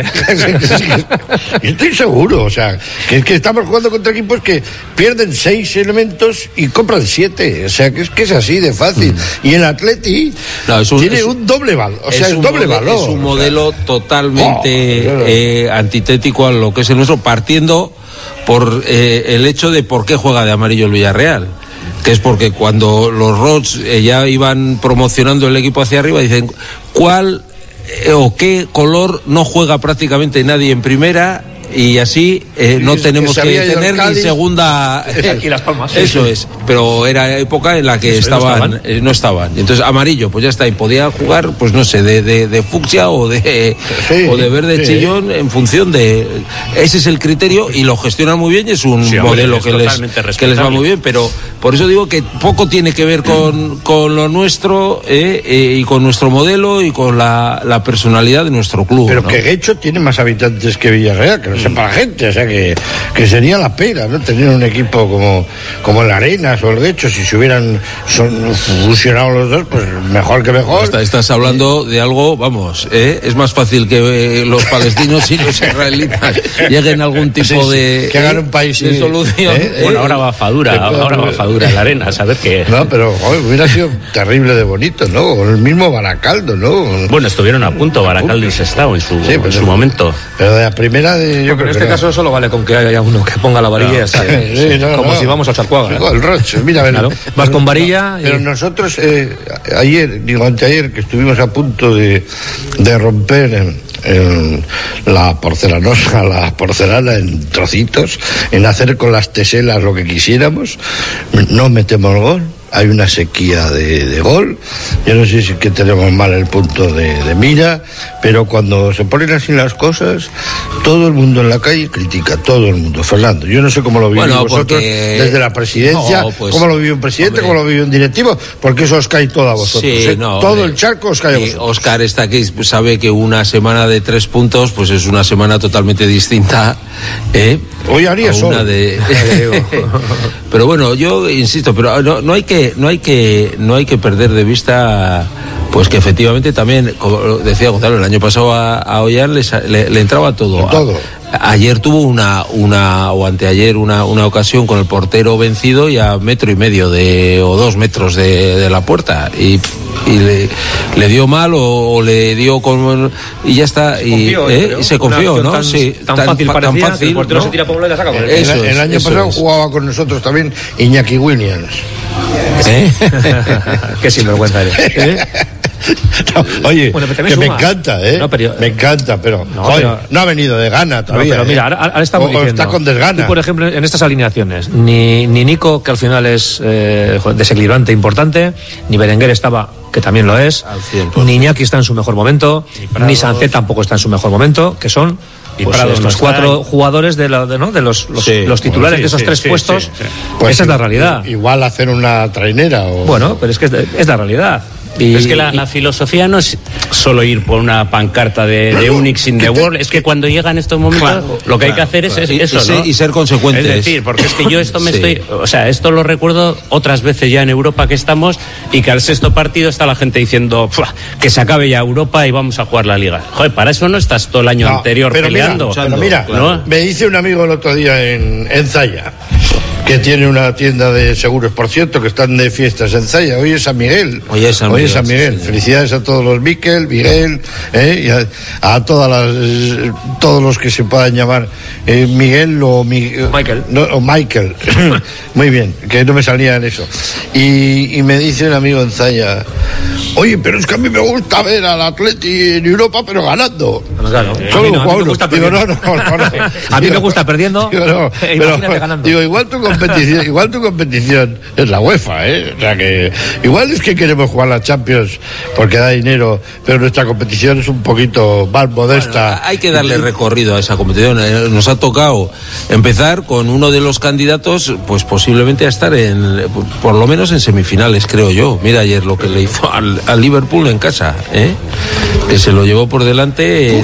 Yo estoy seguro, o sea, que estamos jugando contra equipos que pierden 6 elementos y compran 7. O sea, que es así de fácil. Y el Atleti tiene un doble valor. O sea, es doble valor. Es un modelo totalmente antitético a lo que es el nuestro, partiendo por el hecho de por qué juega de amarillo el Villarreal. Que es porque cuando los Rods ya iban promocionando el equipo hacia arriba, dicen, ¿cuál o qué color no juega prácticamente nadie en primera? Y así no tenemos que tener ni segunda. Aquí Las Palmas. Eso es, pero era época en la que no estaban. Entonces amarillo, pues ya está, y podía jugar, pues no sé, de fucsia o de verde chillón, en función de. Ese es el criterio y lo gestionan muy bien y es un modelo que les va muy bien, pero por eso digo que poco tiene que ver con lo nuestro y con nuestro modelo y con la personalidad de nuestro club. Pero ¿no? que Guecho tiene más habitantes que Villarreal, que no sepa la gente, o sea que sería la pena, ¿no? Tener un equipo como el Arenas o el Guecho, si se hubieran fusionado los dos, pues mejor que mejor. Estás hablando de algo, vamos, es más fácil que los palestinos y los israelitas lleguen a algún tipo de que hagan un país de solución. Bueno, ahora va Fadura el Arenas, a ver qué. No, pero joder, hubiera sido terrible de bonito, ¿no? O el mismo Baracaldo, ¿no? Bueno, estuvieron a punto Baracaldo y Sestao en su momento. Pero de la primera yo creo en este caso solo vale con que haya uno que ponga la varilla, como si vamos a Charcuaga. El Roche, mira, claro. Vas con varilla. Pero nosotros anteayer, que estuvimos a punto de romper la porcelana en trocitos, en hacer con las teselas lo que quisiéramos, no metemos gol. Hay una sequía de gol. Yo no sé si es que tenemos mal el punto de mira, pero cuando se ponen así las cosas, todo el mundo en la calle critica, todo el mundo. Fernando, yo no sé cómo lo vivís vosotros desde la presidencia, cómo lo vive un presidente, cómo lo vive un directivo, porque eso os cae todo a vosotros. Todo el charco os cae a vosotros. Oscar está aquí, sabe que una semana de 3 puntos pues es una semana totalmente distinta. Hoy haría sol. Pero bueno, yo insisto, pero no hay que perder de vista pues que efectivamente también, como decía Gonzalo, el año pasado a Ollán le entraba todo. Ayer tuvo o anteayer una ocasión con el portero vencido y a 1,5 metros o 2 metros de la puerta y le dio mal o le dio y ya está y se confió, ¿no? Tan fácil parecía, que el portero se tira por y la saca. El año pasado jugaba con nosotros también Iñaki Williams. Qué sinvergüenza eres. Oye, que me encanta, me encanta, pero no ha venido de gana todavía. Pero mira, ahora estamos diciendo, está con desgana. Tú, por ejemplo, en estas alineaciones, ni Nico, que al final es desequilibrante importante, ni Berenguer estaba, que también lo es, ni Iñaki está en su mejor momento, ni Sancet tampoco está en su mejor momento, que son los 4 jugadores de los titulares de esos 3 puestos. Pues esa es la realidad. Igual hacer una trainera. Bueno, pero es que es la realidad. Es que la filosofía no es solo ir por una pancarta de Unix in the World, es que cuando llegan estos momentos lo que hay que hacer es eso, ¿no? Y ser consecuentes. Es decir, porque es que yo esto esto lo recuerdo otras veces ya en Europa que estamos y que al 6º partido está la gente diciendo que se acabe ya Europa y vamos a jugar la Liga. Joder, para eso no estás todo el año anterior peleando. Mira, me dice un amigo el otro día en Zaya, que tiene una tienda de seguros, por cierto, que están de fiestas en Zaya. Hoy es San Miguel. Hoy es San Miguel. Felicidades a todos los Miguel, y a todos los que se puedan llamar Miguel o Michael. No, o Michael. Muy bien, que no me salía en eso. Y me dice un amigo en Zaya, oye, pero es que a mí me gusta ver al Atleti en Europa, pero ganando. Claro. Solo a mí me gusta digo, no. A mí me gusta perdiendo. Digo, no, imagínate ganando. Digo, igual tu competición es la UEFA, O sea que igual es que queremos jugar la Champions porque da dinero, pero nuestra competición es un poquito más modesta. Bueno, hay que darle recorrido a esa competición. Nos ha tocado empezar con uno de los candidatos, pues posiblemente a estar por lo menos en semifinales, creo yo. Mira ayer lo que le hizo al Liverpool en casa, que se lo llevó por delante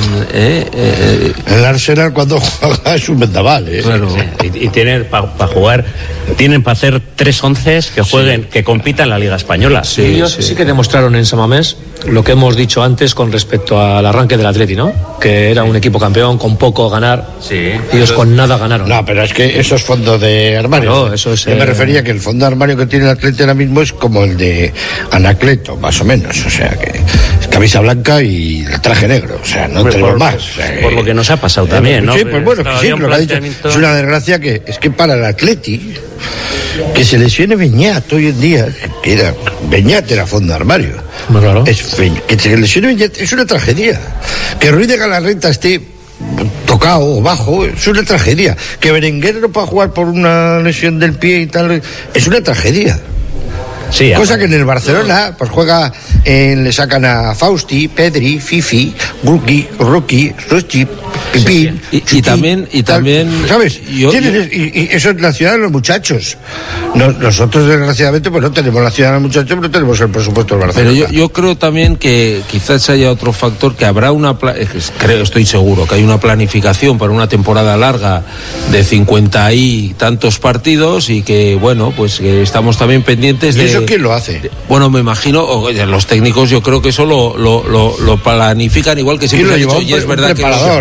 el Arsenal cuando juega es un vendaval, Claro. Y tienen para jugar, tienen para hacer 3 onces que jueguen, que compitan en la Liga Española. Ellos sí que demostraron en San Mamés lo que hemos dicho antes con respecto al arranque del Atleti, ¿no? Que era un equipo campeón con poco ganar. Sí. Ellos con nada ganaron. No, pero es que eso es fondo de armario. No, eso es. Yo me refería que el fondo de armario que tiene el Atleti ahora mismo es como el de Anacleto, más o menos. O sea que es camisa blanca y el traje negro. O sea, no tenemos más. O sea, por lo que nos ha pasado también, ¿no? Sí, pues bueno, que sí, lo que ha dicho. Es una desgracia que es que para el Atleti que se lesione Beñat hoy en día, Beñat era fondo de armario. Claro. Que se lesione Beñat es una tragedia. Que Ruiz de Galarreta esté tocado o bajo es una tragedia. Que Berenguer no pueda jugar por una lesión del pie y tal es una tragedia. Sí, cosa que en el Barcelona pues juega, le sacan a Fausti, Pedri, Fifi, Rookie, Rochi, Pipín, y también ¿sabes? Y eso es la ciudad de los muchachos. Nosotros desgraciadamente pues no tenemos la ciudad de los muchachos, pero no tenemos el presupuesto del Barcelona. Pero yo creo también que quizás haya otro factor, que habrá estoy seguro que hay una planificación para una temporada larga de 50 y tantos partidos, y que bueno, pues que estamos también pendientes de... ¿Eso quién lo hace? Bueno, me imagino, los técnicos, yo creo que eso lo planifican igual que siempre se ha dicho, y es verdad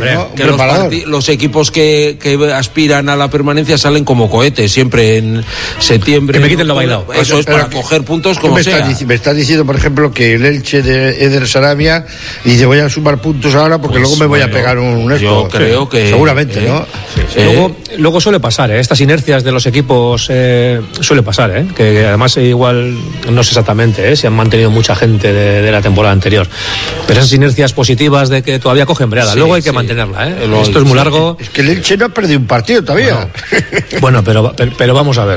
que los equipos que aspiran a la permanencia salen como cohetes siempre en septiembre. Que me quiten lo bailado. Eso es para coger puntos como sea. Me está diciendo, por ejemplo, que el Elche de Eder Sarabia dice, voy a sumar puntos ahora porque luego me voy a pegar un esto. Yo creo que... Seguramente, ¿no? Luego suele pasar, estas inercias de los equipos suele pasar, que además igual no sé exactamente si han mantenido mucha gente de la temporada anterior, pero esas inercias positivas de que todavía cogen breada, luego hay que mantenerla, esto es muy largo. Es que el Elche no ha perdido un partido todavía. Bueno, pero vamos a ver.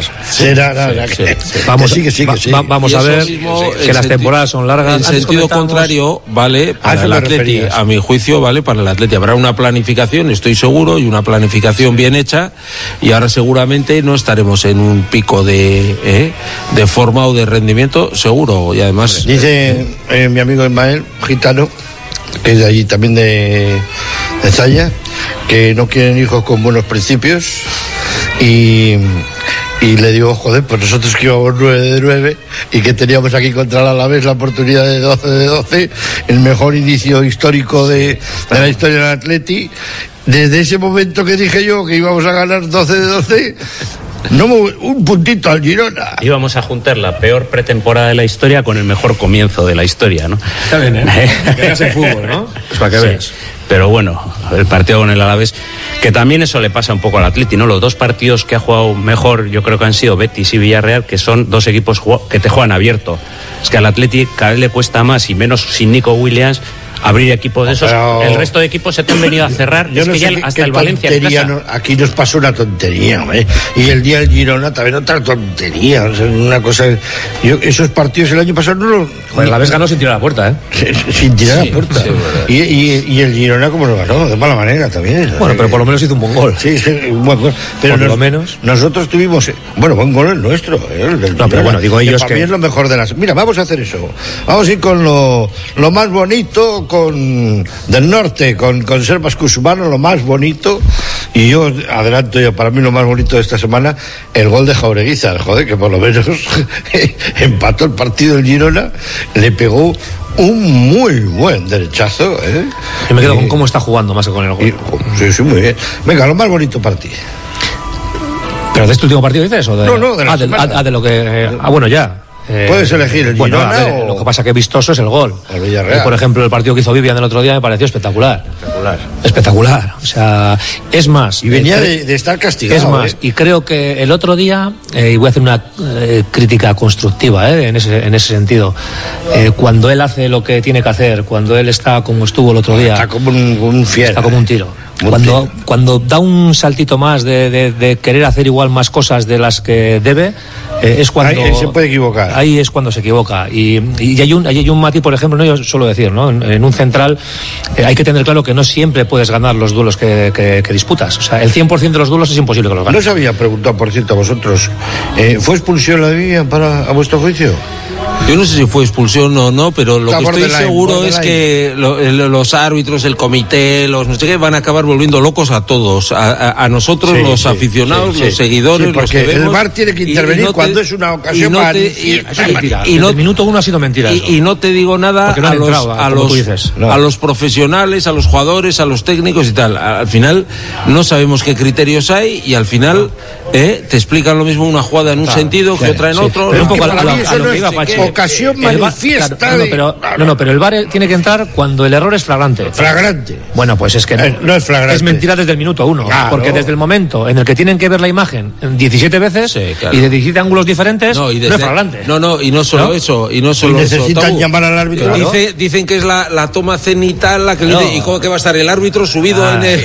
Vamos a ver que las temporadas son largas. En sentido contrario, vale para el Atleti, a mi juicio, vale para el Atleti. Habrá una planificación, estoy seguro, y una planificación bien hecha, y ahora seguramente no estaremos en un pico de forma o de rendimiento, seguro. Y además dice mi amigo Ismael Gitano, que es de allí también de Zaya, que no quieren hijos con buenos principios, y le digo, joder, pues nosotros que íbamos 9 de 9 y que teníamos aquí contra el Alavés la oportunidad de 12 de 12, el mejor inicio histórico de la historia del Atleti. Desde ese momento que dije yo que íbamos a ganar 12 de 12, no, un puntito al Girona. Íbamos a juntar la peor pretemporada de la historia con el mejor comienzo de la historia, ¿no? Está bien, que veas el fútbol, ¿no? Pues para que veas. Pero bueno, el partido con el Alavés, que también eso le pasa un poco al Atleti, ¿no? Los dos partidos que ha jugado mejor, yo creo que han sido Betis y Villarreal, que son dos equipos que te juegan abierto. Es que al Atleti cada vez le cuesta más, y menos sin Nico Williams, abrir equipos de esos. Pero el resto de equipos se te han venido a cerrar. Yo es no que sé ya hasta el Valencia en casa. Aquí nos pasó una tontería, y el día del Girona también otra tontería, o sea, una cosa. Esos partidos el año pasado no los... Pues la vez ganó sin tirar a la puerta, sin tirar a la puerta. Y el Girona como lo ganó, de mala manera también. Bueno, pero por lo menos hizo un buen gol. Sí, un buen gol. Pero por lo menos. Nosotros tuvimos, buen gol el nuestro. El del no, pero bueno, digo ellos que... Para mí es lo mejor de las... Mira, vamos a hacer eso. Vamos a ir con lo más bonito, del norte, con Servas Cusumano, lo más bonito. Y yo adelanto para mí lo más bonito de esta semana, el gol de Jaureguizar, joder, que por lo menos empató el partido del Girona, le pegó un muy buen derechazo. Yo me quedo con cómo está jugando más que con el gol. Sí, muy bien. Venga, lo más bonito para ti. ¿Pero de este último partido dices? ¿O de... No, de la semana. De lo que... bueno, ya. Puedes elegir el Girona o... Lo que pasa que vistoso es el gol. El Villarreal. Por ejemplo, el partido que hizo Vivian el otro día me pareció espectacular. Espectacular. O sea, es más... Y venía de estar castigado. Es más, y creo que el otro día, y voy a hacer una crítica constructiva en ese sentido, cuando él hace lo que tiene que hacer, cuando él está como estuvo el otro día... Está como un fiel. Está como un tiro. Cuando da un saltito más de querer hacer igual más cosas de las que debe, es cuando... Ahí se puede equivocar. Ahí es cuando se equivoca. Y hay un matiz, por ejemplo, yo suelo decir, ¿no? En un central hay que tener claro que no siempre puedes ganar los duelos que disputas. O sea, el 100% de los duelos es imposible que los ganes. No se había preguntado, por cierto, a vosotros, ¿fue expulsión la de Vivian a vuestro juicio? Yo no sé si fue expulsión o no, pero lo que estoy seguro es que los árbitros, el comité, los no sé qué, van a acabar volviendo locos a todos, a nosotros, los aficionados, los seguidores, porque los que vemos, el VAR tiene que intervenir cuando es una ocasión para... el minuto 1 ha sido mentira. Y no te digo nada a los profesionales, a los jugadores, a los técnicos y tal. Al final no sabemos qué criterios hay y al final te explican lo mismo una jugada en un sentido que otra en otro. Pero un poco a lo que iba Pachi. Ocasión manifiesta. Pero el VAR tiene que entrar cuando el error es flagrante. Flagrante. Bueno, pues es que no es flagrante. Es mentira desde el minuto 1. Claro. Porque desde el momento en el que tienen que ver la imagen 17 veces y de 17 ángulos diferentes, no es flagrante. Y no solo eso. Y necesitan llamar al árbitro. Dicen que es la toma cenital la que y cómo que va a estar el árbitro subido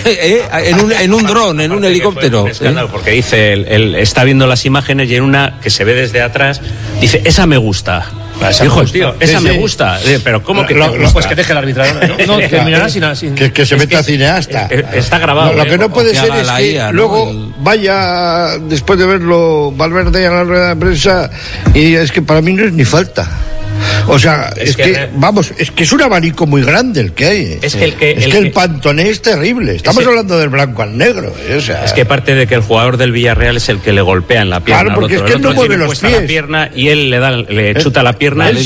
en un dron, en un helicóptero. Porque dice, él está viendo las imágenes y en una que se ve desde atrás, dice, esa me gusta. Hijo, tío, esa me gusta. Pero ¿cómo que pues que deje el arbitrador? No, terminará sin... Que se meta cineasta. Está grabado. Lo que no puede ser es que luego vaya, después de verlo, Valverde a la rueda de prensa, y es que para mí no es ni falta. O sea, es que es un abanico muy grande el que hay. Es que el Pantoné es terrible. Estamos hablando del blanco al negro. O sea, es que parte de que el jugador del Villarreal es el que le golpea en la pierna. Claro, porque es que él no mueve los pies. La pierna y él le chuta la pierna del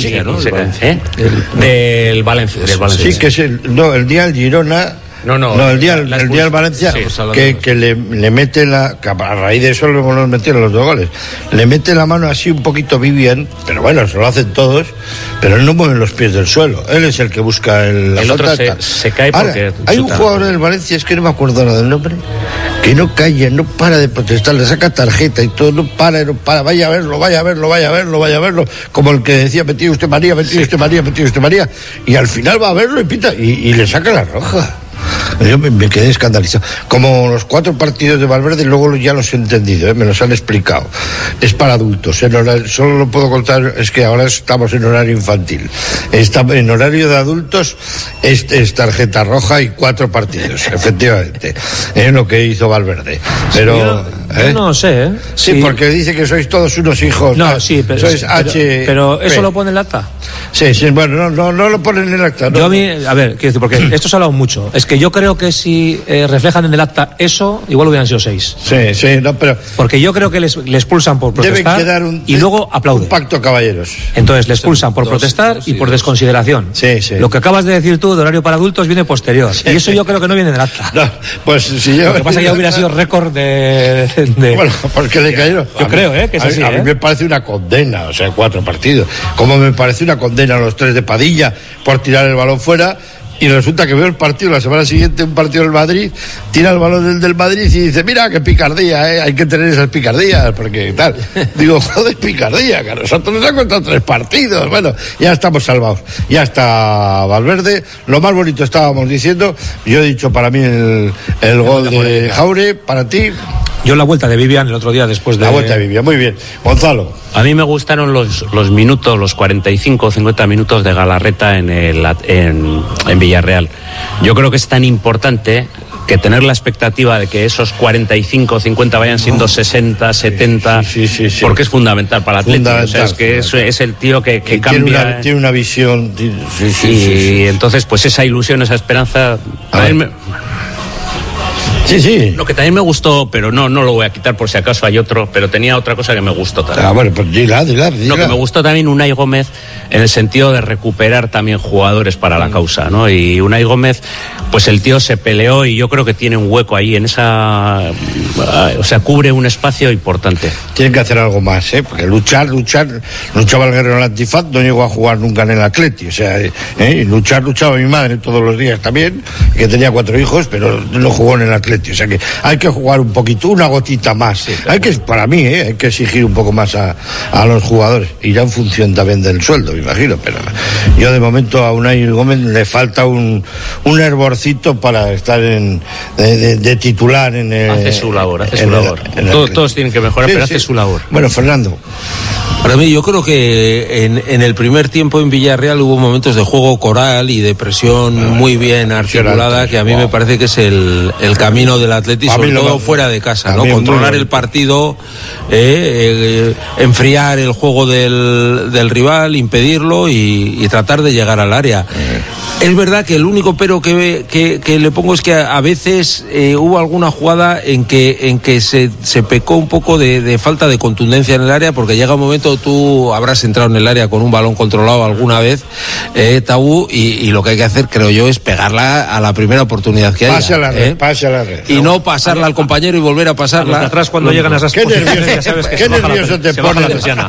Valencia. Sí, que es el día del Girona. El día del Valencia, que le mete que a raíz de eso luego nos metieron los 2 goles. Le mete la mano así un poquito Vivian, pero bueno, eso lo hacen todos, pero él no mueve los pies del suelo. Él es el que busca la otro se cae porque... Ahora, hay un jugador del Valencia, es que no me acuerdo ahora del nombre, que no calla, no para de protestar, le saca tarjeta y todo, no para, vaya a verlo, como el que decía, metido usted María, y al final va a verlo y pita, y le saca la roja. Yo me quedé escandalizado. Como los 4 partidos de Valverde, luego ya los he entendido, me los han explicado. Es para adultos. Solo lo puedo contar, es que ahora estamos en horario infantil. En horario de adultos es tarjeta roja y 4 partidos, efectivamente. Es lo que hizo Valverde. Pero... Yo no sé, Sí, porque dice que sois todos unos hijos. No, sí, pero... Pero ¿eso lo pone en el acta? Sí, bueno, no lo ponen en el acta. Yo a ver, quiero decir, porque esto se ha hablado mucho. Es que yo creo que si reflejan en el acta eso, igual hubieran sido 6. Sí, no, pero... Porque yo creo que le expulsan por protestar y luego aplauden. Un pacto caballeros. Entonces le expulsan por protestar y por desconsideración. Sí. Lo que acabas de decir tú de horario para adultos viene posterior. Sí. Y eso yo creo que no viene en el acta. No, pues si yo... Lo que pasa es que ya hubiera sido récord de... Bueno, porque le cayeron. Yo creo, que es así. A mí me parece una condena, o sea, 4 partidos. Como me parece una condena a los 3 de Padilla por tirar el balón fuera. Y resulta que veo el partido la semana siguiente, un partido del Madrid, tira el balón del Madrid y dice, mira qué picardía, hay que tener esas picardías, porque tal. Digo, joder, picardía, que a nosotros nos han contado 3 partidos. Bueno, ya estamos salvados. Ya está Valverde. Lo más bonito estábamos diciendo. Yo he dicho para mí el gol de Jaure, para ti. Yo la vuelta de Vivian el otro día después de... La vuelta de Vivian, muy bien. Gonzalo. A mí me gustaron los minutos, los 45 o 50 minutos de Galarreta en Villarreal. Yo creo que es tan importante que tener la expectativa de que esos 45 o 50 vayan siendo 60, 70, sí. Porque es fundamental para el Atlético. O sea, es que es el tío que cambia. Tiene una visión. Y entonces, pues esa ilusión, esa esperanza... Sí. Lo que también me gustó, pero no lo voy a quitar por si acaso hay otro, pero tenía otra cosa que me gustó también. Bueno, pues dila. No, que me gustó también Unai Gómez en el sentido de recuperar también jugadores para la causa, ¿no? Y Unai Gómez, pues el tío se peleó y yo creo que tiene un hueco ahí en esa, o sea, cubre un espacio importante. Tienen que hacer algo más, porque luchaba el Guerrero en el Antifaz, no llegó a jugar nunca en el Atleti, o sea, luchaba mi madre todos los días también, que tenía 4 hijos, pero no jugó en el Atleti, o sea que hay que jugar un poquito, una gotita más, sí, para mí, hay que exigir un poco más a los jugadores, irá en función también del sueldo, me imagino, pero yo de momento a Unai Gómez le falta un hervorcito para estar de titular en el... Hace su labor. Todos tienen que mejorar, pero hace su labor. Bueno, Fernando. Para mí, yo creo que en el primer tiempo en Villarreal hubo momentos de juego coral y de presión muy bien articulada, que a mí me parece que es el camino del Atleti, sobre todo fuera de casa, ¿no? Controlar el partido, enfriar el juego del rival, impedirlo y tratar de llegar al área. Es verdad que el único pero que le pongo es que a veces hubo alguna jugada en que se pecó un poco de falta de contundencia en el área, porque llega un momento, tú habrás entrado en el área con un balón controlado alguna vez, Tabú, y lo que hay que hacer, creo yo, es pegarla a la primera oportunidad que haya. Pase a la red. Y no pasarla al compañero y volver a pasarla. Atrás cuando llegan a esas posiciones, ya sabes que qué nervioso te pone.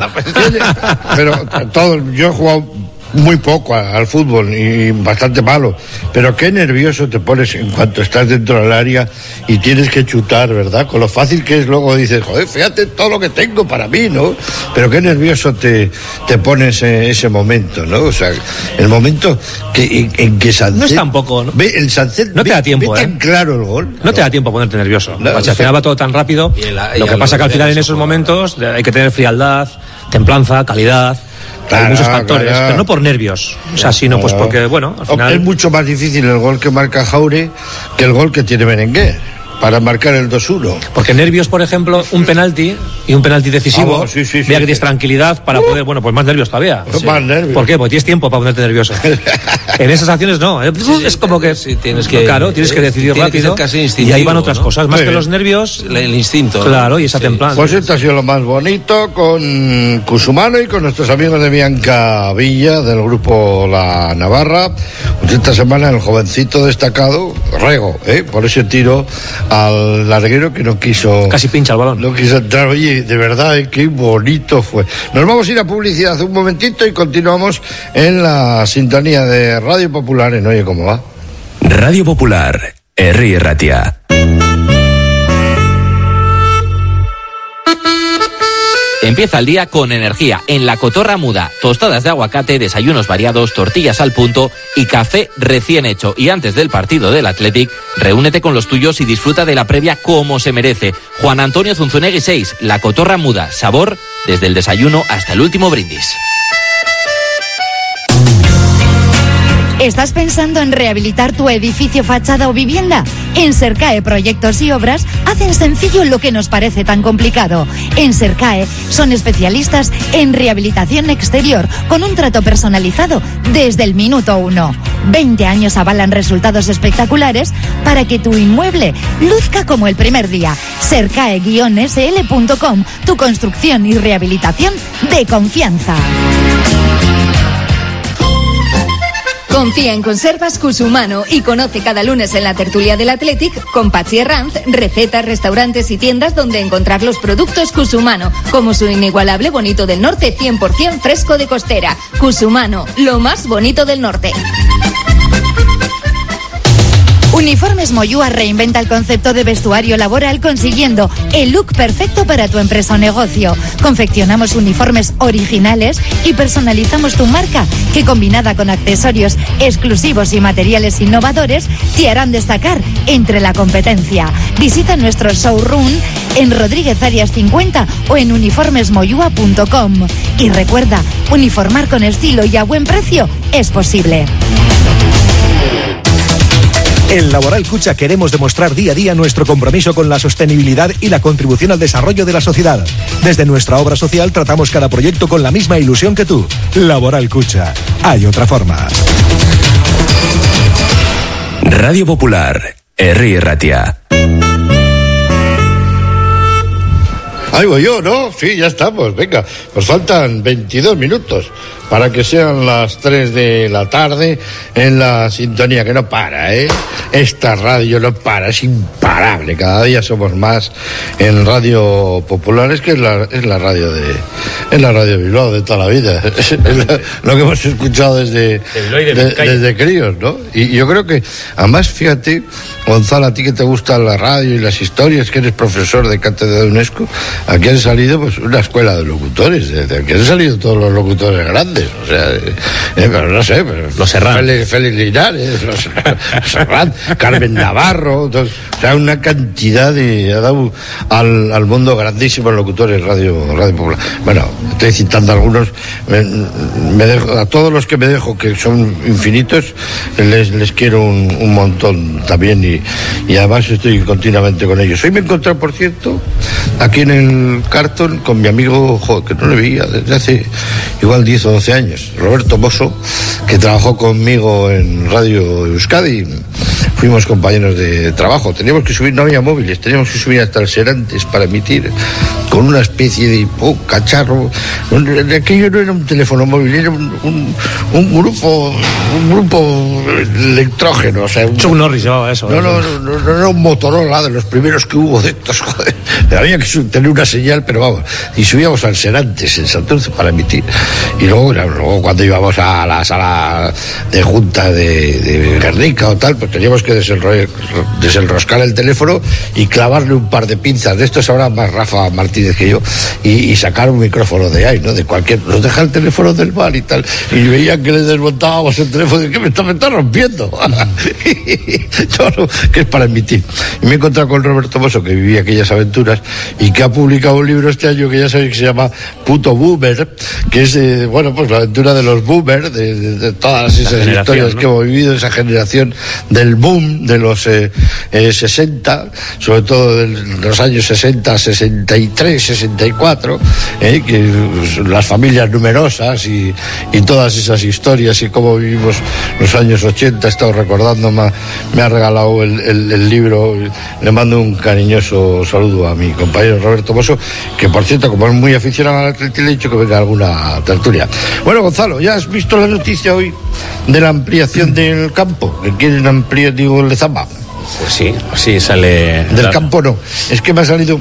Pero yo he jugado muy poco al fútbol y bastante malo, pero qué nervioso te pones en cuanto estás dentro del área y tienes que chutar, ¿verdad? Con lo fácil que es, luego dices, joder, fíjate todo lo que tengo para mí, ¿no? Pero qué nervioso te pones en ese momento, ¿no? O sea, el momento en que Sánchez... No es tampoco, ¿no? El Sánchez no te da tiempo, ve tan claro el gol. No te da tiempo a ponerte nervioso. No, al final va todo tan rápido. Lo que pasa que al final en esos momentos hay que tener frialdad, templanza, calidad. Hay muchos factores, pero no por nervios, o sea, sino pues porque, bueno, al final... Es mucho más difícil el gol que marca Jaure que el gol que tiene Berenguer para marcar el 2-1. Porque nervios, por ejemplo, un penalti y un penalti decisivo, vea que tienes tranquilidad para poder, bueno, pues más nervios todavía. Más nervios. ¿Por qué? Porque tienes tiempo para ponerte nervioso. En esas acciones no, es como que tienes que decidir rápido, y ahí van otras cosas, más que los nervios, el instinto. Claro, y esa templanza. Pues esto ha sido lo más bonito con Cusumano y con nuestros amigos de Bianca Villa del grupo La Navarra. Pues esta semana el jovencito destacado, Rego, por ese tiro al larguero que no quiso... Casi pincha el balón. No quiso entrar. Oye, de verdad, qué bonito fue. Nos vamos a ir a publicidad un momentito y continuamos en la sintonía de Radio Popular en Oye Cómo Va. Radio Popular, Herri Ratia. Empieza el día con energía en La Cotorra Muda. Tostadas de aguacate, desayunos variados, tortillas al punto y café recién hecho. Y antes del partido del Athletic, reúnete con los tuyos y disfruta de la previa como se merece. Juan Antonio Zunzunegui 6, La Cotorra Muda. Sabor desde el desayuno hasta el último brindis. ¿Estás pensando en rehabilitar tu edificio, fachada o vivienda? En Sercae Proyectos y Obras hacen sencillo lo que nos parece tan complicado. En Sercae son especialistas en rehabilitación exterior con un trato personalizado desde el minuto 1. 20 años avalan resultados espectaculares para que tu inmueble luzca como el primer día. Sercae-sl.com, tu construcción y rehabilitación de confianza. Confía en Conservas Cusumano y conoce cada lunes en la tertulia del Athletic con Patxi Herranz recetas, restaurantes y tiendas donde encontrar los productos Cusumano, como su inigualable bonito del norte 100% fresco de costera. Cusumano, lo más bonito del norte. Uniformes Moyúa reinventa el concepto de vestuario laboral consiguiendo el look perfecto para tu empresa o negocio. Confeccionamos uniformes originales y personalizamos tu marca, que combinada con accesorios exclusivos y materiales innovadores te harán destacar entre la competencia. Visita nuestro showroom en Rodríguez Arias 50 o en uniformesmoyua.com. Y recuerda, uniformar con estilo y a buen precio es posible. En Laboral Cucha queremos demostrar día a día nuestro compromiso con la sostenibilidad y la contribución al desarrollo de la sociedad. Desde nuestra obra social tratamos cada proyecto con la misma ilusión que tú. Laboral Cucha. Hay otra forma. Radio Popular, Herri Ratia. Ahí voy yo, ¿no? Sí, ya estamos, venga. Nos faltan 22 minutos para que sean las 3 de la tarde en la sintonía que no para, esta radio no para, es imparable, cada día somos más en Radio Popular, es que es la radio de Bilbao de toda la vida, es lo que hemos escuchado desde críos, ¿no? Y yo creo que, además, fíjate, Gonzalo, a ti que te gusta la radio y las historias, que eres profesor de cátedra de UNESCO, aquí han salido pues una escuela de locutores, de aquí han salido todos los locutores grandes, o sea, pero no sé, pero los Serrán, Félix Linares, los Serrán, Carmen Navarro, o sea, una cantidad ha dado al mundo grandísimos locutores Radio Popular. Bueno, estoy citando algunos, me dejo, a todos los que me dejo, que son infinitos, les quiero un montón también, y además estoy continuamente con ellos. Hoy me he encontrado, por cierto, aquí en el Carton con mi amigo, que no le veía desde hace igual 10 o 12 años, Roberto Mosso, que trabajó conmigo en Radio Euskadi. Fuimos compañeros de trabajo, teníamos que subir, no había móviles, teníamos que subir hasta el Serantes para emitir, con una especie de cacharro. Aquello no era un teléfono móvil, era un grupo electrógeno, o sea, Chuck Norris llevaba eso. No era un Motorola de los primeros que hubo de estos, joder. Había que tener una señal, pero vamos, y subíamos al Serantes en Santurce para emitir. Y luego cuando íbamos a la sala de junta de Guernica o tal, pues teníamos que desenroscar el teléfono y clavarle un par de pinzas. De esto sabrá más Rafa Martínez que yo, y sacar un micrófono de ahí, ¿no? De cualquier, nos deja el teléfono del bar y tal, y veían que le desmontábamos el teléfono, y que me está rompiendo. Que es para emitir. Y me he encontrado con Roberto Mosso, que vivía aquellas aventuras y que ha publicado un libro este año que ya sabéis que se llama Puto Boomer, que es pues la aventura de los boomers, de todas esas historias, ¿no?, que hemos vivido, esa generación del boom de los 60, sobre todo de los años 60, 63, 64, que las familias numerosas y todas esas historias, y cómo vivimos los años 80. He estado recordando, me ha regalado el libro. Le mando un cariñoso saludo a mi compañero Roberto Mosso, que por cierto, como es muy aficionado al Atleti, le he dicho que venga a alguna tertulia. Bueno, Gonzalo, ¿ya has visto la noticia hoy de la ampliación del campo? Que quieren ampliar, digo, el Lezama. Pues sí sale. Del campo no. Es que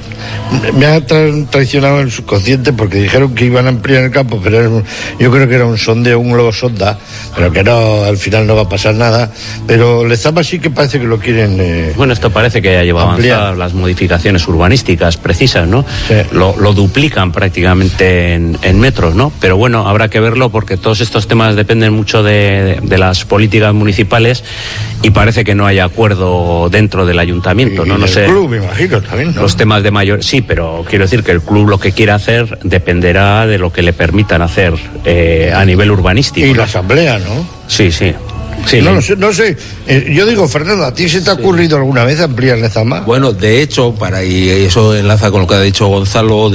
me ha traicionado el subconsciente, porque dijeron que iban a ampliar el campo, pero yo creo que era un sondeo, un globo sonda, pero que no, al final no va a pasar nada. Pero Lezama sí que parece que lo quieren. Bueno, esto parece que ya lleva avanzadas las modificaciones urbanísticas precisas, ¿no? Sí. Lo duplican prácticamente en metros, ¿no? Pero bueno, habrá que verlo, porque todos estos temas dependen mucho de las políticas municipales, y parece que no hay acuerdo dentro del ayuntamiento, ¿no? No sé. El club, me imagino, también, ¿no? Los temas de mayor, sí, pero quiero decir que el club lo que quiera hacer dependerá de lo que le permitan hacer a nivel urbanístico. Y la asamblea, ¿no? Sí. Sí, no sé. Yo digo, Fernando, ¿a ti se te ha ocurrido alguna vez ampliar Lezama? Bueno, de hecho, y eso enlaza con lo que ha dicho Gonzalo,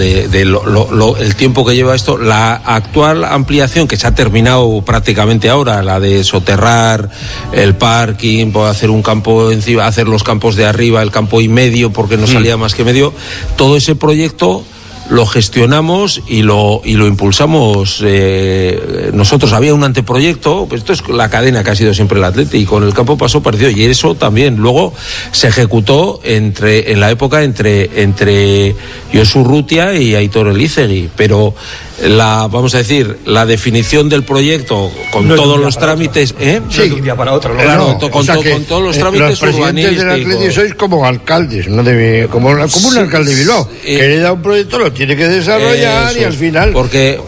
el tiempo que lleva esto, la actual ampliación que se ha terminado prácticamente ahora, la de soterrar el parking, hacer un campo encima, hacer los campos de arriba, el campo y medio, porque no salía más que medio, todo ese proyecto lo gestionamos y lo impulsamos nosotros. Había un anteproyecto, pues esto es la cadena que ha sido siempre el Atleti, y con el campo pasó parecido, y eso también luego se ejecutó en la época entre Josu Urrutia y Aitor Elizegui, pero vamos a decir, la definición del proyecto con no todos los trámites, Sí, de un día para otro, ¿no? Claro, con todos los trámites los presidentes del Atleti sois como alcaldes, ¿no? Como un alcalde de Bilbao, que le da un proyecto, lo tiene que desarrollar, y al final porque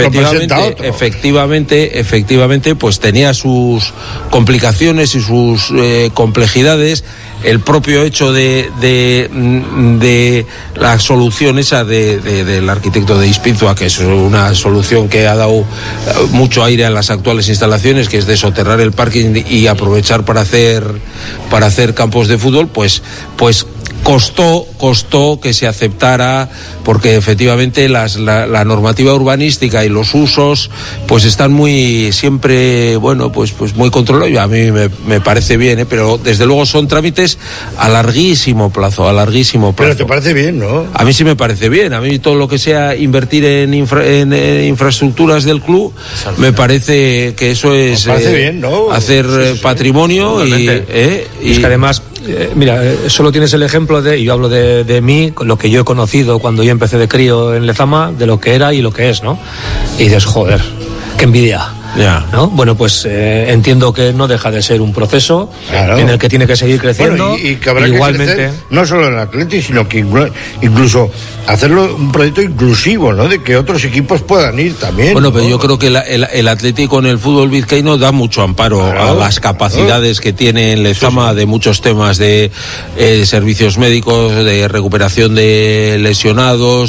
efectivamente pues tenía sus complicaciones y sus complejidades. El propio hecho de la solución esa del arquitecto de Ispizua, que es una solución que ha dado mucho aire a las actuales instalaciones, que es de soterrar el parking y aprovechar para hacer campos de fútbol, pues costó que se aceptara, porque efectivamente la normativa urbanística y los usos pues están muy siempre, bueno, pues muy controlados. A mí me parece bien, pero desde luego son trámites a larguísimo plazo. Pero te parece bien, ¿no? A mí sí me parece bien. A mí todo lo que sea invertir en infraestructuras del club, me parece que eso es bien, ¿no? hacer patrimonio y es que además mira, solo tienes el ejemplo y yo hablo de mí, lo que yo he conocido cuando yo empecé de crío en Lezama, de lo que era y lo que es, ¿no? Y dices, joder, qué envidia. Ya. ¿No? Bueno, pues entiendo que no deja de ser un proceso en el que tiene que seguir creciendo. Bueno, y que habrá igualmente que crecer, no solo en el Atleti, sino que incluso hacerlo un proyecto inclusivo, ¿no? De que otros equipos puedan ir también. Bueno, ¿no? pero yo creo que el Atleti con el fútbol vizcaíno da mucho amparo a las capacidades que tiene en Lezama de muchos temas de servicios médicos, de recuperación de lesionados,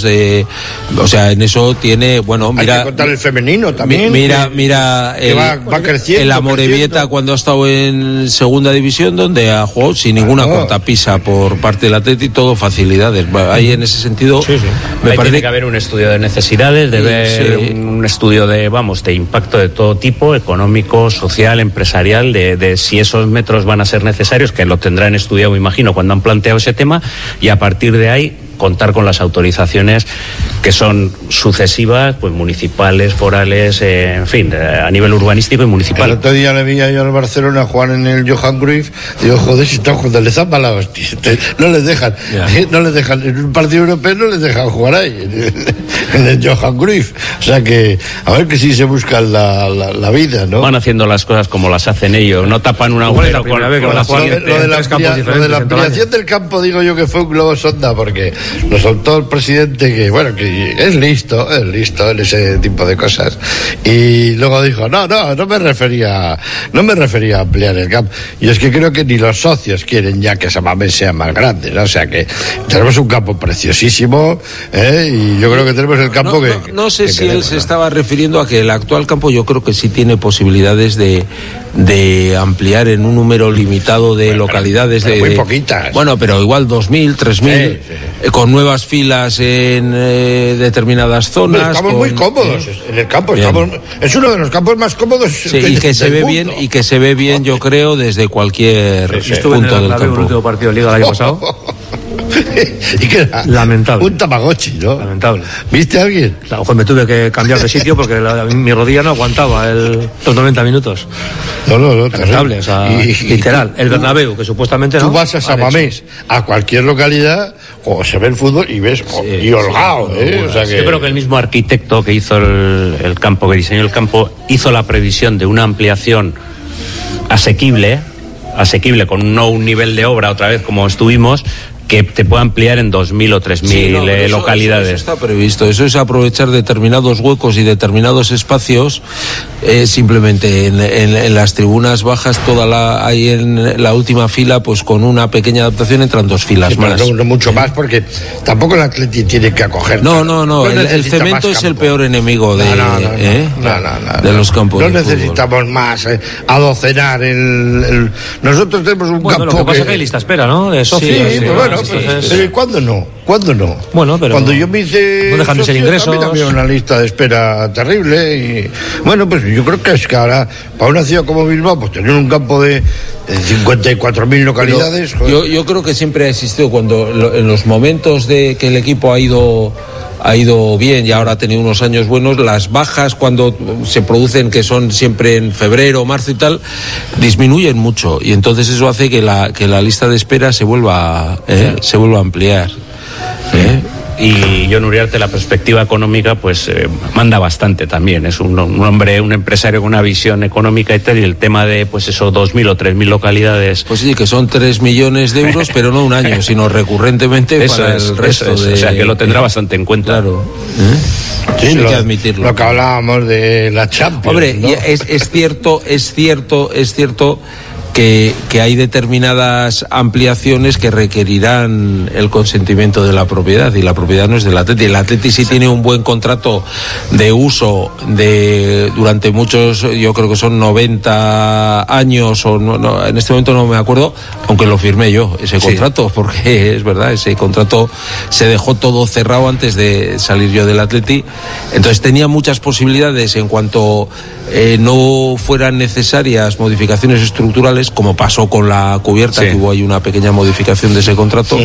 o sea, en eso tiene, bueno, mira. Hay que contar el femenino también. Mira, que va creciendo. El Amorebieta cuando ha estado en segunda división, donde ha jugado sin ninguna cortapisa por parte del Atleti, todo facilidades. Ahí en ese sentido me parece tiene que haber un estudio de necesidades, un estudio de impacto de todo tipo, económico, social, empresarial, de si esos metros van a ser necesarios, que lo tendrán estudiado, me imagino, cuando han planteado ese tema, y a partir de ahí contar con las autorizaciones que son sucesivas, pues municipales, forales, en fin, a nivel urbanístico y municipal. El otro día le vi yo al Barcelona jugar en el Johan Cruyff, digo, joder, si están jugando, les dan la hostia, no les dejan, en un partido europeo no les dejan jugar ahí, en el Johan Cruyff, o sea que, a ver que si se buscan la vida, ¿no? Van haciendo las cosas como las hacen ellos, no tapan un agujero con la siguiente. Lo de la ampliación del campo, digo yo que fue un globo sonda, porque lo soltó el presidente, que bueno, que es listo en ese tipo de cosas, y luego dijo, no me refería a ampliar el campo, y es que creo que ni los socios quieren ya que Samamés sea más grande, ¿no? O sea que tenemos un campo preciosísimo, y yo creo que tenemos el campo no sé si él se estaba refiriendo a que el actual campo, yo creo que sí tiene posibilidades de ampliar en un número limitado de localidades, pero muy poquitas. Bueno, pero igual 2.000, 3.000, con nuevas filas en determinadas zonas. Pero estamos muy cómodos en el campo, es uno de los campos más cómodos. Sí, y que se ve bien, yo creo, desde cualquier punto del campo. El último partido de Liga el año pasado. ¿Y qué era? Lamentable. Un Tamagotchi, ¿no? Lamentable. ¿Viste a alguien? Claro, pues me tuve que cambiar de sitio porque mi rodilla no aguantaba los 90 minutos. No. Lamentable, o sea, literal. El Bernabéu, que supuestamente tú vas a Samamés, a cualquier localidad, o se ve el fútbol y ves, y holgado, O sea que... Yo creo que el mismo arquitecto que hizo el campo, que diseñó el campo, hizo la previsión de una ampliación asequible, con un nivel de obra otra vez como estuvimos, que te pueda ampliar en 2.000 o 3.000 localidades. Eso está previsto. Eso es aprovechar determinados huecos y determinados espacios. Simplemente en las tribunas bajas, hay en la última fila, pues con una pequeña adaptación entran 2 filas más. No mucho más, porque tampoco el Atleti tiene que acoger. No. El cemento es el peor enemigo de los campos. No necesitamos más adocenar nosotros tenemos un campo. Lo que pasa es que hay lista espera, ¿no? De socios. Sí, bueno, pero ¿y cuándo no? Bueno, pero cuando yo me hice no dejan de ser ingresos, también una lista de espera terrible, y bueno, pues yo creo que es que ahora para una ciudad como Bilbao, pues tener un campo de 54.000 localidades. Yo creo que siempre ha existido, cuando en los momentos de que el equipo ha ido bien y ahora ha tenido unos años buenos, las bajas cuando se producen, que son siempre en febrero, marzo y tal, disminuyen mucho, y entonces eso hace que la lista de espera se vuelva a ampliar. Y Jon Uriarte, la perspectiva económica, pues manda bastante también. Es un hombre, un empresario con una visión económica y tal, y el tema de, pues eso, 2.000 o 3.000 localidades. Pues sí, que son 3 millones de euros, pero no un año, sino recurrentemente para el resto. O sea, que lo tendrá bastante en cuenta. Claro. Sí, hay que admitirlo. Lo que hablábamos de la Champions. Hombre, ¿no? es cierto que hay determinadas ampliaciones que requerirán el consentimiento de la propiedad, y la propiedad no es del Atleti. El Atleti sí tiene un buen contrato de uso durante muchos, yo creo que son 90 años, o no, en este momento no me acuerdo, aunque lo firmé yo, ese contrato, porque es verdad, ese contrato se dejó todo cerrado antes de salir yo del Atleti. Entonces tenía muchas posibilidades en cuanto no fueran necesarias modificaciones estructurales, como pasó con la cubierta, que hubo ahí una pequeña modificación de ese contrato,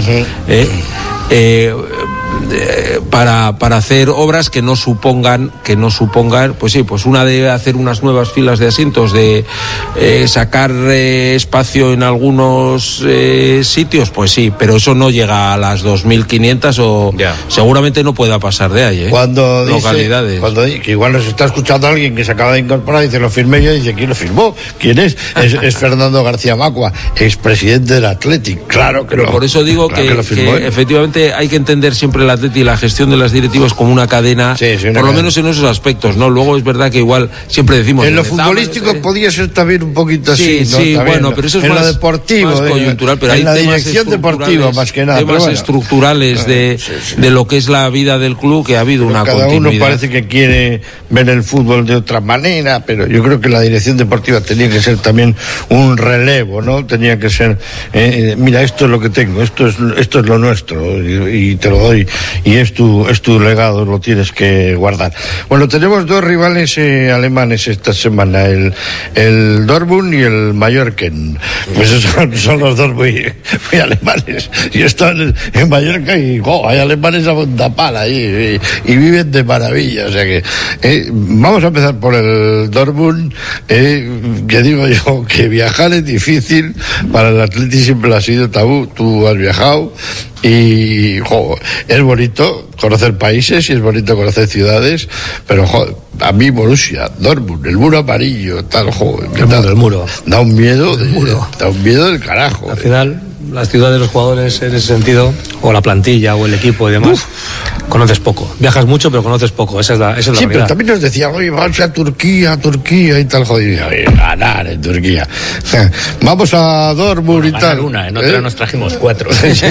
para hacer obras que no supongan, pues sí, pues una de hacer unas nuevas filas de asientos, de sacar espacio en algunos sitios, pues sí, pero eso no llega a las 2.500 o seguramente no pueda pasar de ahí, cuando localidades. Cuando que igual nos está escuchando alguien que se acaba de incorporar y dice, lo firmé yo, y dice, ¿quién lo firmó? ¿Quién es? Es Fernando García Macua, expresidente del Athletic. Claro que pero por eso digo que efectivamente hay que entender siempre el Atleti y la gestión de las directivas como una cadena, por lo menos en esos aspectos, ¿no? Luego es verdad que igual siempre decimos... En lo futbolístico podía ser también un poquito así, ¿no? Sí, también, bueno, pero eso es en más, lo deportivo, más coyuntural, pero hay la temas dirección deportiva más que nada. Temas estructurales de lo que es la vida del club, que ha habido una cada continuidad. Uno parece que quiere ver el fútbol de otra manera, pero yo creo que la dirección deportiva tenía que ser también un relevo, ¿no? Tenía que ser, mira, esto es lo que tengo, esto es lo nuestro, y te lo doy, y es tu legado, lo tienes que guardar. Bueno, tenemos dos rivales alemanes esta semana, el Dortmund y el Mallorquín. Pues son los dos muy alemanes. Yo están en Mallorca y hay alemanes a punta pala y viven de maravilla. O sea que vamos a empezar por el Dortmund, que digo yo que viajar es difícil, para el Atleti siempre ha sido tabú. Tú has viajado y es bonito conocer países y es bonito conocer ciudades, pero a mí Borussia, Dortmund, el muro amarillo, tal, el muro da un miedo del carajo. Al final las ciudades, los jugadores en ese sentido, o la plantilla o el equipo y demás, conoces poco. Viajas mucho pero conoces poco, esa es la realidad. Pero también nos decían, oye, vamos a Turquía y tal, ganar en Turquía. Vamos a Dortmund y tal. Una, en otra nos trajimos 4.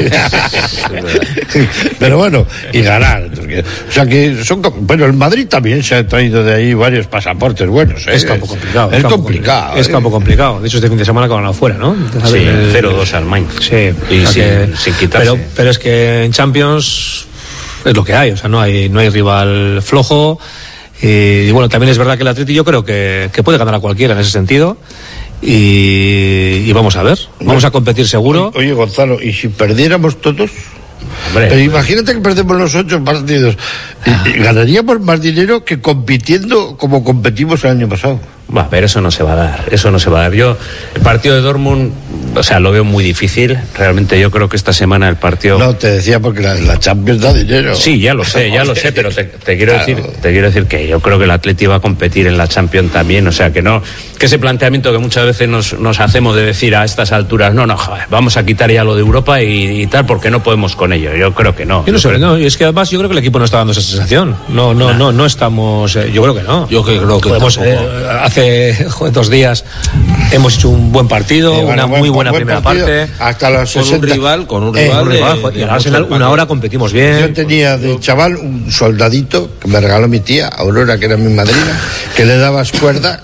Pero bueno, y ganar en Turquía. O sea que bueno, el Madrid también se ha traído de ahí varios pasaportes buenos. Es campo complicado. Es campo complicado. De hecho, este fin de semana que van afuera, ¿no? Sí, 0-2 al Mainz. Sí, y sin quitarse. Pero es que en Champions es lo que hay, o sea, no hay rival flojo, y bueno, también es verdad que el Atleti yo creo que puede ganar a cualquiera en ese sentido, y vamos a ver, vamos a competir seguro. Oye, Gonzalo, ¿y si perdiéramos todos? Hombre, pero imagínate que perdemos los 8 partidos, ganaríamos más dinero que compitiendo como competimos el año pasado. Va, pero eso no se va a dar. Yo, el partido de Dortmund, o sea, lo veo muy difícil. Realmente yo creo que esta semana el partido... No, te decía porque la Champions da dinero. Sí, ya lo sé, pero te quiero decir que yo creo que el Atleti va a competir en la Champions también. O sea, que ese planteamiento que muchas veces nos hacemos de decir a estas alturas, joder, vamos a quitar ya lo de Europa y tal, porque no podemos con ello. Yo creo que no. Yo no sé, y es que además yo creo que el equipo no está dando esa sensación. No estamos... yo creo que no. Yo creo que podemos, hace 2 días hemos hecho un buen partido, una muy buena primera parte, hasta los 60. Con un rival y al Arsenal una hora competimos bien. Yo tenía de chaval un soldadito que me regaló mi tía Aurora, que era mi madrina, que le dabas cuerda,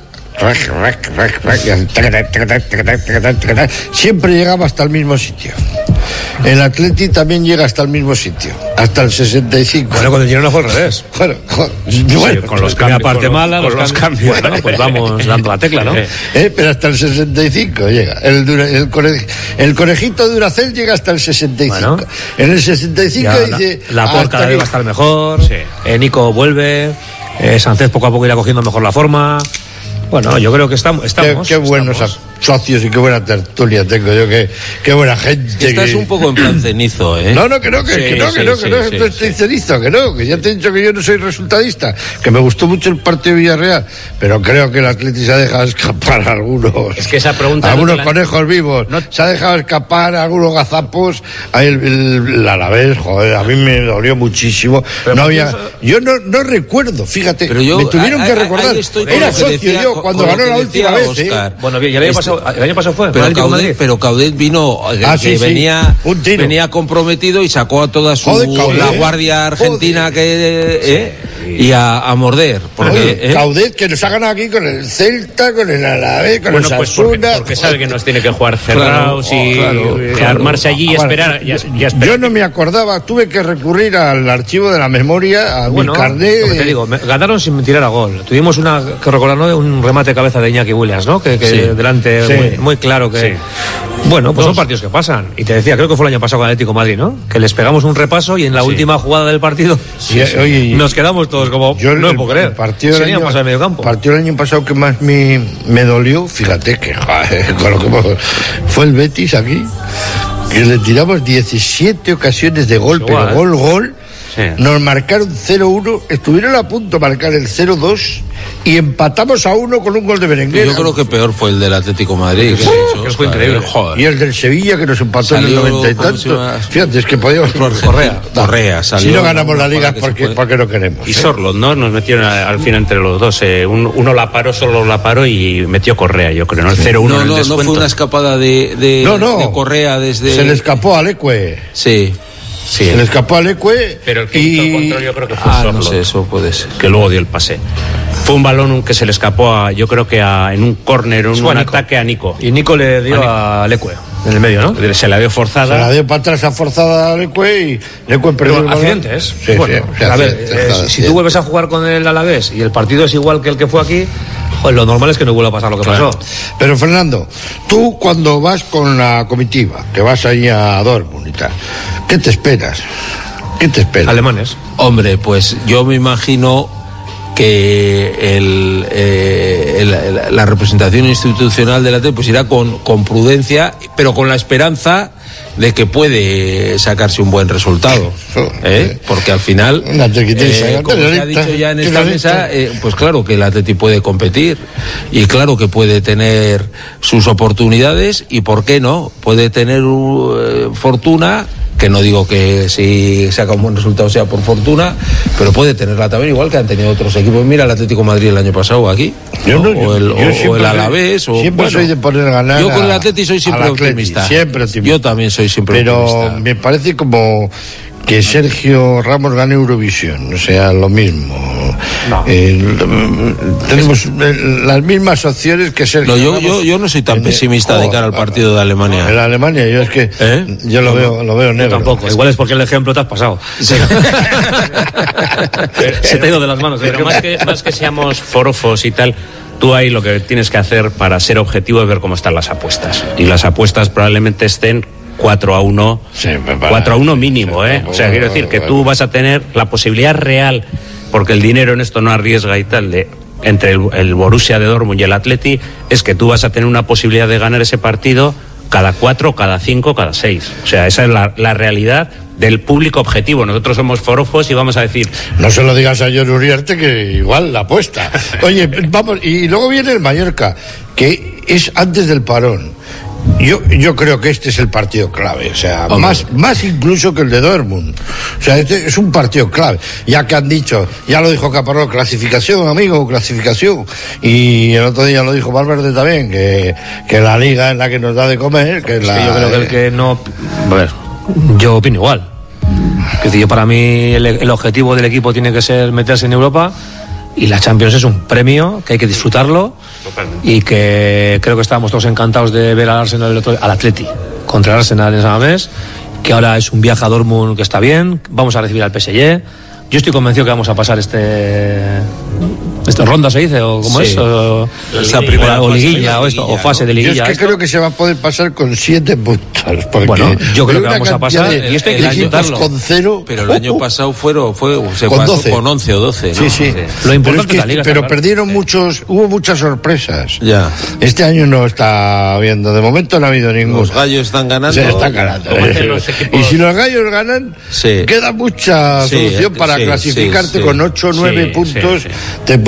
siempre llegaba hasta el mismo sitio. El Atleti también llega hasta el mismo sitio, hasta el 65. Bueno, cuando el Girona fue al revés. Bueno, con los cambios, parte mala, con los cambios, bueno, pues vamos dando la tecla, ¿no? Pero hasta el 65 llega. El conejito de Duracell llega hasta el 65. Bueno, en el 65 dice... La Porta debe estar mejor, Nico vuelve, Sánchez poco a poco irá cogiendo mejor la forma. Bueno, yo creo que estamos. Qué buenos socios y qué buena tertulia tengo yo, qué buena gente. Estás un poco en plan cenizo, ¿eh? No, que no estoy cenizo, que ya te he dicho que yo no soy resultadista, que me gustó mucho el partido de Villarreal, pero creo que el Atleti se ha dejado escapar algunos. Es que esa pregunta... Algunos conejos vivos, se ha dejado escapar algunos gazapos. El Alavés, joder, a mí me dolió muchísimo. Yo no recuerdo, fíjate, pero me tuvieron que recordar. Era socio yo cuando ganó la última vez. Bueno, ya había pasado pasado fue. Pero Caudet vino, venía comprometido y sacó a toda la guardia argentina y a morder. Porque, Caudet, que nos ha ganado aquí con el Celta, con el Alavés, con el Osasuna. Porque sabe que nos tiene que jugar cerrados y armarse allí y esperar. Yo no me acordaba, tuve que recurrir al archivo de la memoria, a mi carnet. Te digo, ganaron sin tirar a gol. Tuvimos que recordar, ¿no? Un remate de cabeza de Iñaki Williams, ¿no? Que delante, muy claro que... Bueno, pues son partidos que pasan. Y te decía, creo que fue el año pasado con Atlético de Madrid, ¿no? Que les pegamos un repaso y en la última jugada del partido nos quedamos todos como, no lo puedo creer. Partido del año pasado que más me dolió, fíjate que con lo que fue el Betis aquí, que le tiramos 17 ocasiones de gol, pero gol. Sí. Nos marcaron 0-1, estuvieron a punto de marcar el 0-2 y empatamos a 1 con un gol de Berenguer. Yo creo que peor fue el del Atlético de Madrid. Que fue increíble. Joder. Y el del Sevilla, que nos empató en el 90 y tanto. Fíjate, es que podíamos... Correa salió. Si no ganamos la liga, ¿por qué no queremos? Y Sorlot, ¿no? Nos metieron al final entre los dos. Uno solo la paró y metió Correa, yo creo, ¿no? El 0-1 en el descuento. No fue una escapada de Correa desde... Se le escapó a Leque. Sí. Se le escapó a Leque. Pero el que hizo el control yo creo que fue Sorlot. No sé, eso puede ser. Que luego dio el pase. Fue un balón que se le escapó yo creo que en un córner, un ataque a Nico. Y Nico le dio a Leque en el medio, ¿no? Se la dio forzada. Se la dio para atrás forzada a Leque y Leque perdió el balón. Accidentes. Sí, bueno, a ver, si tú vuelves a jugar con el Alavés y el partido es igual que el que fue aquí, pues lo normal es que no vuelva a pasar lo que pasó. Pero Fernando, tú cuando vas con la comitiva, que vas ahí a Dortmund y tal, ¿qué te esperas? Alemanes. Hombre, pues yo me imagino que la representación institucional del Atleti pues irá con prudencia, pero con la esperanza de que puede sacarse un buen resultado, porque al final, como se ha dicho ya en esta mesa, pues claro que el Atleti puede competir y claro que puede tener sus oportunidades y por qué no, puede tener fortuna, que no digo que si saca un buen resultado sea por fortuna, pero puede tenerla también, igual que han tenido otros equipos. Mira el Atlético de Madrid el año pasado aquí, o el Alavés. Siempre soy de poner ganar. Yo con el Atlético soy siempre optimista. Siempre optimista. Yo también soy siempre optimista. Pero me parece como que Sergio Ramos gane Eurovisión, o sea, lo mismo. No. Tenemos las mismas opciones que Sergio Ramos. Yo no soy tan pesimista de cara al partido de Alemania. En Alemania, yo es que yo lo veo negro. Tampoco, igual es porque el ejemplo te has pasado. Sí. Se te ha ido de las manos. Pero más que seamos forofos y tal, tú ahí lo que tienes que hacer para ser objetivo es ver cómo están las apuestas. Y las apuestas probablemente estén 4-1, 4-1 mínimo, O sea, quiero decir que tú vas a tener la posibilidad real, porque el dinero en esto no arriesga y tal, entre el Borussia de Dortmund y el Atleti, es que tú vas a tener una posibilidad de ganar ese partido cada 4, cada 5, cada 6. O sea, esa es la realidad del público objetivo. Nosotros somos forofos y vamos a decir... No se lo digas a John Uriarte, que igual la apuesta. Oye, vamos, y luego viene el Mallorca, que es antes del parón. Yo creo que este es el partido clave, o sea, más incluso que el de Dortmund. O sea, este es un partido clave. Ya que han dicho, ya lo dijo Caparrós, clasificación, amigo, clasificación. Y el otro día lo dijo Valverde también, que la liga es la que nos da de comer, que yo creo que el que no... A ver, yo opino igual. Para mí el objetivo del equipo tiene que ser meterse en Europa. Y la Champions es un premio que hay que disfrutarlo. Totalmente. Y que creo que estábamos todos encantados de ver al Arsenal, al Atleti contra el Arsenal en San Mamés, que ahora es un viaje a Dortmund que está bien. Vamos a recibir al PSG. Yo estoy convencido que vamos a pasar esta ronda, se dice, o cómo es, o liguilla, o fase de liguilla. Yo es que creo que se va a poder pasar con 7 puntos. Bueno, yo creo que vamos a pasar y esto hay que disfrutarlo. Con 0. Pero el año pasado se pasó 12. Con 11 o 12. Sí, ¿no? Sí. Lo importante es que, la liga perdieron hubo muchas sorpresas. Ya. Este año no está habiendo, de momento no ha habido ninguno. Los gallos están ganando. Se están ganando. Y si los gallos ganan, queda mucha solución para clasificarte con 8 o 9 puntos. Te puede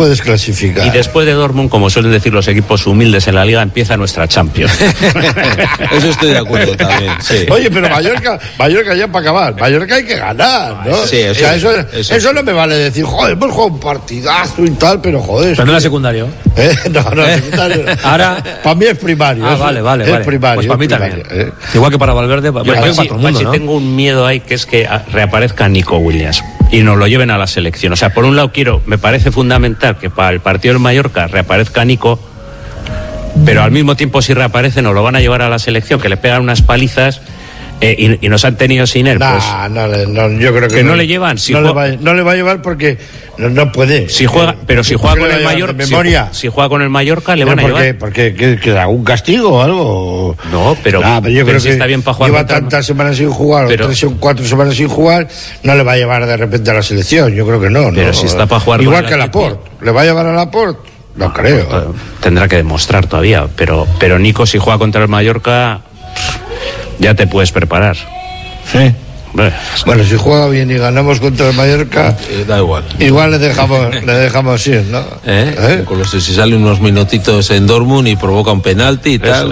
puedes clasificar. Y después de Dortmund, como suelen decir los equipos humildes en la liga, empieza nuestra Champions. Eso estoy de acuerdo también, sí. Oye, pero Mallorca ya para acabar. Mallorca hay que ganar, ¿no? Sí, eso, o sea, eso no me vale decir, joder, hemos jugado un partidazo y tal, pero joder. Pero no era secundario. No, secundario. Ahora. Para mí es primario. Vale. Es primario. Pues para mí también. Igual que para Valverde, para todo el mundo, ¿no? Tengo un miedo ahí, que es que reaparezca Nico Williams y nos lo lleven a la selección. O sea, por un lado me parece fundamental que para el partido del Mallorca reaparezca Nico, pero al mismo tiempo si reaparece nos lo van a llevar a la selección, que le pegan unas palizas y nos han tenido sin él. No, yo creo que no le llevan. No le va a llevar porque no puede. Si juega con el Mallorca, si juega con el Mallorca le van a llevar. Porque algún castigo o algo. No, pero yo creo si que está bien para jugar. Lleva tantas semanas sin jugar, o 3 o 4 semanas sin jugar, no le va a llevar de repente a la selección. Yo creo que no. Pero si está para jugar. Igual que Laporte, ¿le va a llevar a Laporte? No creo. Tendrá que demostrar todavía, pero Nico, si juega contra el Mallorca, ya te puedes preparar. Sí. Bueno, si juega bien y ganamos contra el Mallorca, da igual. Igual le dejamos ir, ¿no? Con los si salen unos minutitos en Dortmund y provoca un penalti y tal,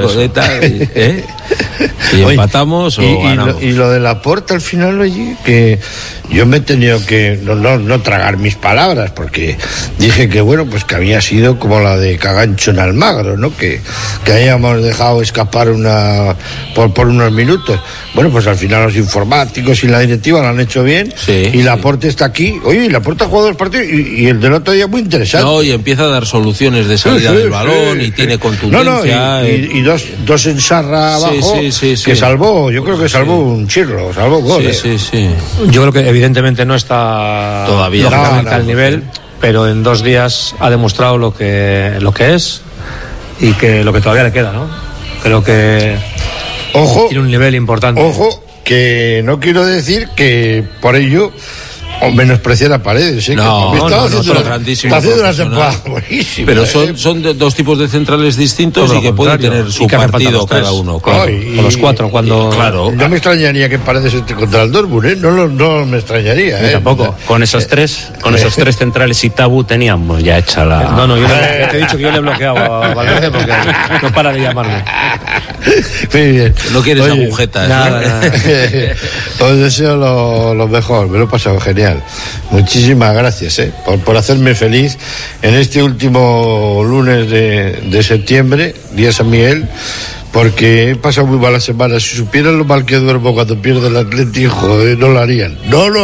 y empatamos o ganamos. Y lo de Laporte al final, oye, que yo me he tenido que no tragar mis palabras, porque dije que bueno, pues que había sido como la de Cagancho en Almagro, ¿no? Que habíamos dejado escapar por unos minutos. Bueno, pues al final los informáticos y la directiva lo han hecho bien, y Laporte está aquí. Oye, y Laporte ha jugado 2 partidos y el del otro día muy interesante. No, y empieza a dar soluciones de salida del balón y tiene contundencia. Y dos en Sarra abajo, que salvó, yo creo que salvó un chirro, salvó goles. Sí. Yo creo que evidentemente no está todavía al nivel, pero en 2 días ha demostrado lo que es y que lo que todavía le queda, ¿no? Creo que tiene un nivel importante. Ojo, que no quiero decir que por ello menospreciar a Paredes, no, está haciendo una temporada buenísima. Pero son 2 tipos de centrales distintos y que pueden tener su partido cada uno. Claro. Con los 4 cuando. Claro. No me extrañaría que Paredes esté contra el Dortmund, no me extrañaría. Tampoco. Con esos tres centrales y Tabú teníamos ya hecha la. No, yo te he dicho que yo le he bloqueado a Valverde porque no para de llamarme. Muy bien. No quieres agujetas. Nada. Os deseo lo mejor, me lo he pasado genial. Muchísimas gracias por hacerme feliz en este último lunes de septiembre, día San Miguel, porque he pasado muy malas semanas. Si supieran lo mal que duermo cuando pierde el Atlético, joder, no lo harían.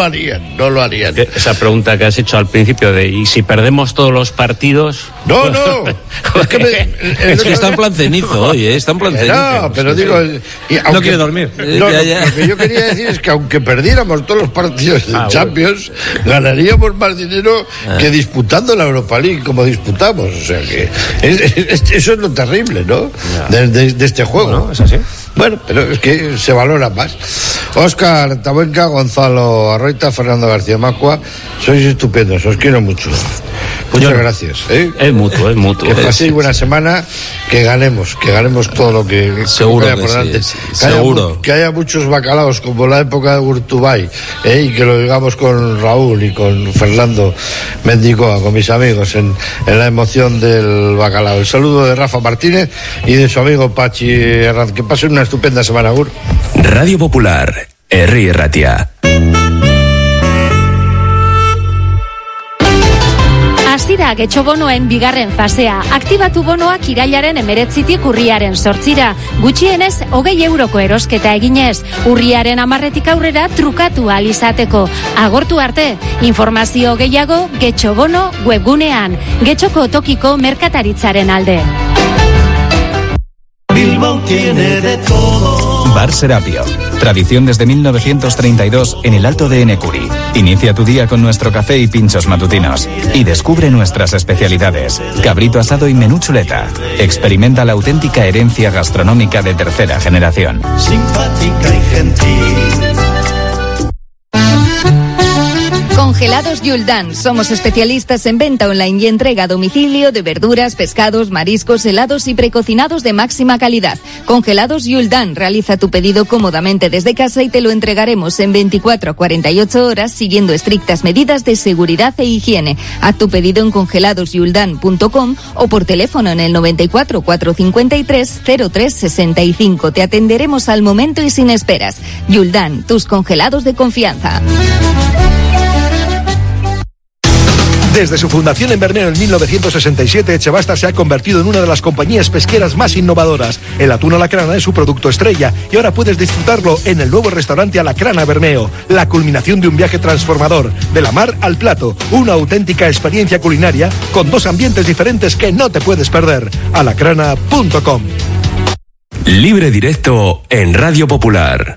Esa pregunta que has hecho al principio de ¿y si perdemos todos los partidos? No. Es que está en plan cenizo hoy, está en plan cenizo. No, pero digo, no quiere dormir. Lo que yo quería decir es que aunque perdiéramos todos los partidos de Champions, ganaríamos más dinero que disputando la Europa League como disputamos. O sea que eso es lo terrible, ¿no? De este juego. Bueno, es así. Bueno, pero es que se valora más. Óscar Tabuenca, Gonzalo Arroita, Fernando García Macua, sois estupendos, os quiero mucho. Muchas gracias. Es mutuo. Que paséis buena semana, que ganemos todo lo que seguro vaya por delante. Seguro. Que haya muchos bacalaos como la época de Urtubay, y que lo digamos con Raúl y con Fernando Mendicoa, con mis amigos en la emoción del bacalao. El saludo de Rafa Martínez y de su amigo Pachi Herranz. Que pasen una estupenda semana, Agur. Radio Popular, Herri Ratia. Hasi da getxo bonoen bigarren fasea. Aktibatu bonoak irailaren 19tik urriaren 8 gutxienez 20 euroko erosketa eginez. Urriaren 10 aurrera trukatu ahal izateko. Agortu arte, informazio gehiago Getxo Bono webgunean. Getxoko tokiko merkataritzaren alde. Bilbao tiene de todo. Bar Serapio. Tradición desde 1932 en el Alto de Enecuri. Inicia tu día con nuestro café y pinchos matutinos. Y descubre nuestras especialidades. Cabrito asado y menú chuleta. Experimenta la auténtica herencia gastronómica de tercera generación. Con Congelados Yuldan. Somos especialistas en venta online y entrega a domicilio de verduras, pescados, mariscos, helados y precocinados de máxima calidad. Congelados Yuldan. Realiza tu pedido cómodamente desde casa y te lo entregaremos en 24 a 48 horas siguiendo estrictas medidas de seguridad e higiene. Haz tu pedido en congeladosyuldan.com o por teléfono en el 94 453 0365. Te atenderemos al momento y sin esperas. Yuldan, tus congelados de confianza. Desde su fundación en Bermeo en 1967, Echebasta se ha convertido en una de las compañías pesqueras más innovadoras. El atún alacrana es su producto estrella y ahora puedes disfrutarlo en el nuevo restaurante Alacrana Bermeo. La culminación de un viaje transformador, de la mar al plato, una auténtica experiencia culinaria con 2 ambientes diferentes que no te puedes perder. Alacrana.com. Libre Directo en Radio Popular.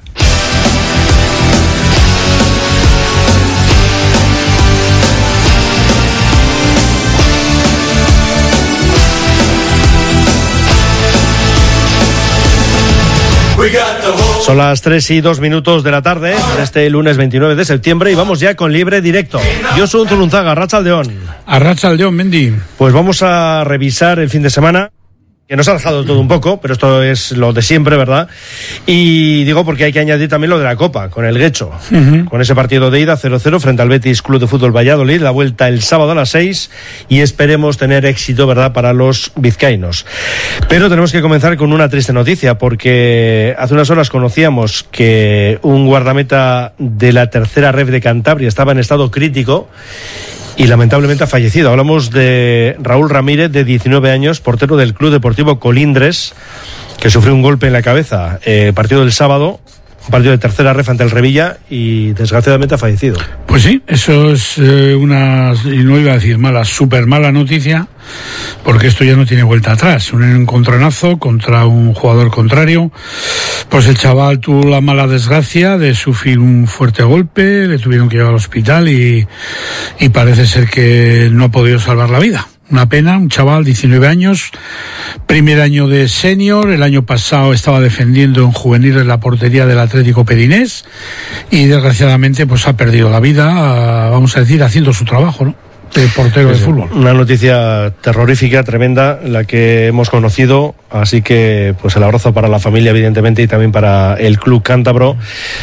Son las 3:02 de la tarde de este lunes 29 de septiembre y vamos ya con Libre Directo. Josu Zurunzaga, Arratsaldeon. Arratsaldeon, Mendy. Pues vamos a revisar el fin de semana, que nos ha dejado todo un poco, pero esto es lo de siempre, ¿verdad? Y digo porque hay que añadir también lo de la Copa, con el Guecho, con ese partido de ida 0-0 frente al Betis Club de Fútbol Valladolid, la vuelta el sábado a las 6 y esperemos tener éxito, ¿verdad?, para los vizcaínos. Pero tenemos que comenzar con una triste noticia, porque hace unas horas conocíamos que un guardameta de la tercera ref de Cantabria estaba en estado crítico y lamentablemente ha fallecido. Hablamos de Raúl Ramírez, de 19 años, portero del Club Deportivo Colindres, que sufrió un golpe en la cabeza. Partido del sábado, un partido de tercera ref ante el Revilla y desgraciadamente ha fallecido. Pues sí, eso es una, y no iba a decir mala, súper mala noticia, porque esto ya no tiene vuelta atrás. Un encontronazo contra un jugador contrario. Pues el chaval tuvo la mala desgracia de sufrir un fuerte golpe, le tuvieron que llevar al hospital y parece ser que no ha podido salvar la vida. Una pena, un chaval, 19 años, primer año de senior, el año pasado estaba defendiendo en juveniles la portería del Atlético Pedinés y desgraciadamente pues ha perdido la vida, vamos a decir, haciendo su trabajo, ¿no?, de portero de fútbol. Una noticia terrorífica, tremenda, la que hemos conocido, así que pues el abrazo para la familia, evidentemente, y también para el club cántabro.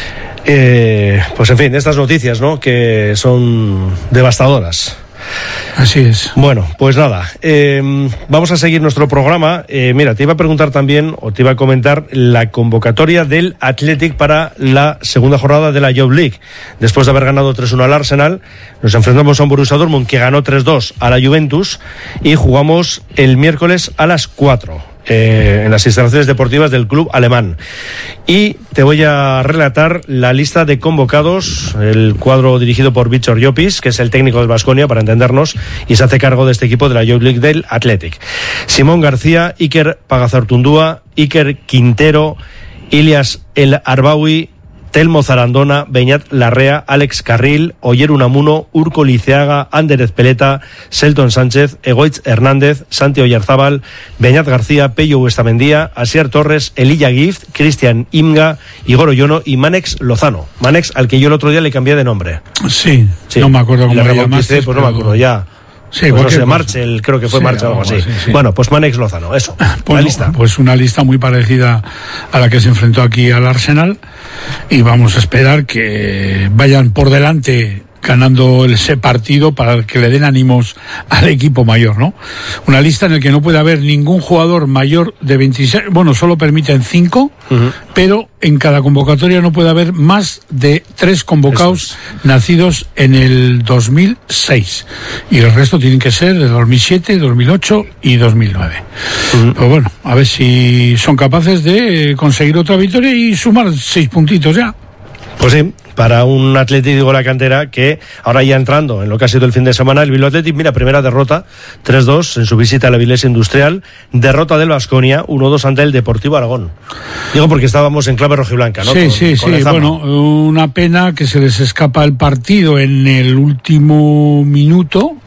Pues en fin, estas noticias, ¿no?, que son devastadoras. Así es. Bueno, pues nada, vamos a seguir nuestro programa. Mira, te iba a preguntar también, o te iba a comentar, la convocatoria del Athletic para la segunda jornada de la Youth League. Después de haber ganado 3-1 al Arsenal, nos enfrentamos a un Borussia Dortmund que ganó 3-2 a la Juventus y jugamos el miércoles a las 4. En las instalaciones deportivas del club alemán. Y te voy a relatar la lista de convocados, el cuadro dirigido por Víctor Llopis, que es el técnico del Baskonia, para entendernos, y se hace cargo de este equipo de la Youth League del Athletic. Simón García, Iker Pagazartundúa, Iker Quintero, Ilias El Arbawi, Telmo Zarandona, Beñat Larrea, Alex Carril, Oyer Unamuno, Urco Liceaga, Ander Ezpeleta, Selton Sánchez, Egoitz Hernández, Santi Oyarzábal, Beñat García, Pello Huestamendía, Asier Torres, Elilla Gift, Cristian Imga, Igor Oyono y Manex Lozano. Manex, al que yo el otro día le cambié de nombre. Sí. No me acuerdo cómo le llamaste. Pues no me acuerdo ya. Sí, pues no sé, Marchel, creo que fue Marchel o algo así. Sí. Bueno, pues Manex Lozano, eso. Bueno, la lista. Pues una lista muy parecida a la que se enfrentó aquí al Arsenal y vamos a esperar que vayan por delante ganando ese partido para que le den ánimos al equipo mayor, ¿no? Una lista en la que no puede haber ningún jugador mayor de 26, bueno, solo permiten 5, pero en cada convocatoria no puede haber más de 3 convocados nacidos en el 2006. Y el resto tienen que ser de 2007, 2008 y 2009. Pues bueno, a ver si son capaces de conseguir otra victoria y sumar 6 puntitos ya. Pues sí, para un Atlético de la cantera que ahora ya entrando en lo que ha sido el fin de semana, el Bilbao Athletic, mira, primera derrota, 3-2 en su visita a la Vilés Industrial, derrota del Baskonia, 1-2 ante el Deportivo Aragón. Digo porque estábamos en clave rojiblanca, ¿no? Sí, bueno, una pena que se les escapa el partido en el último minuto,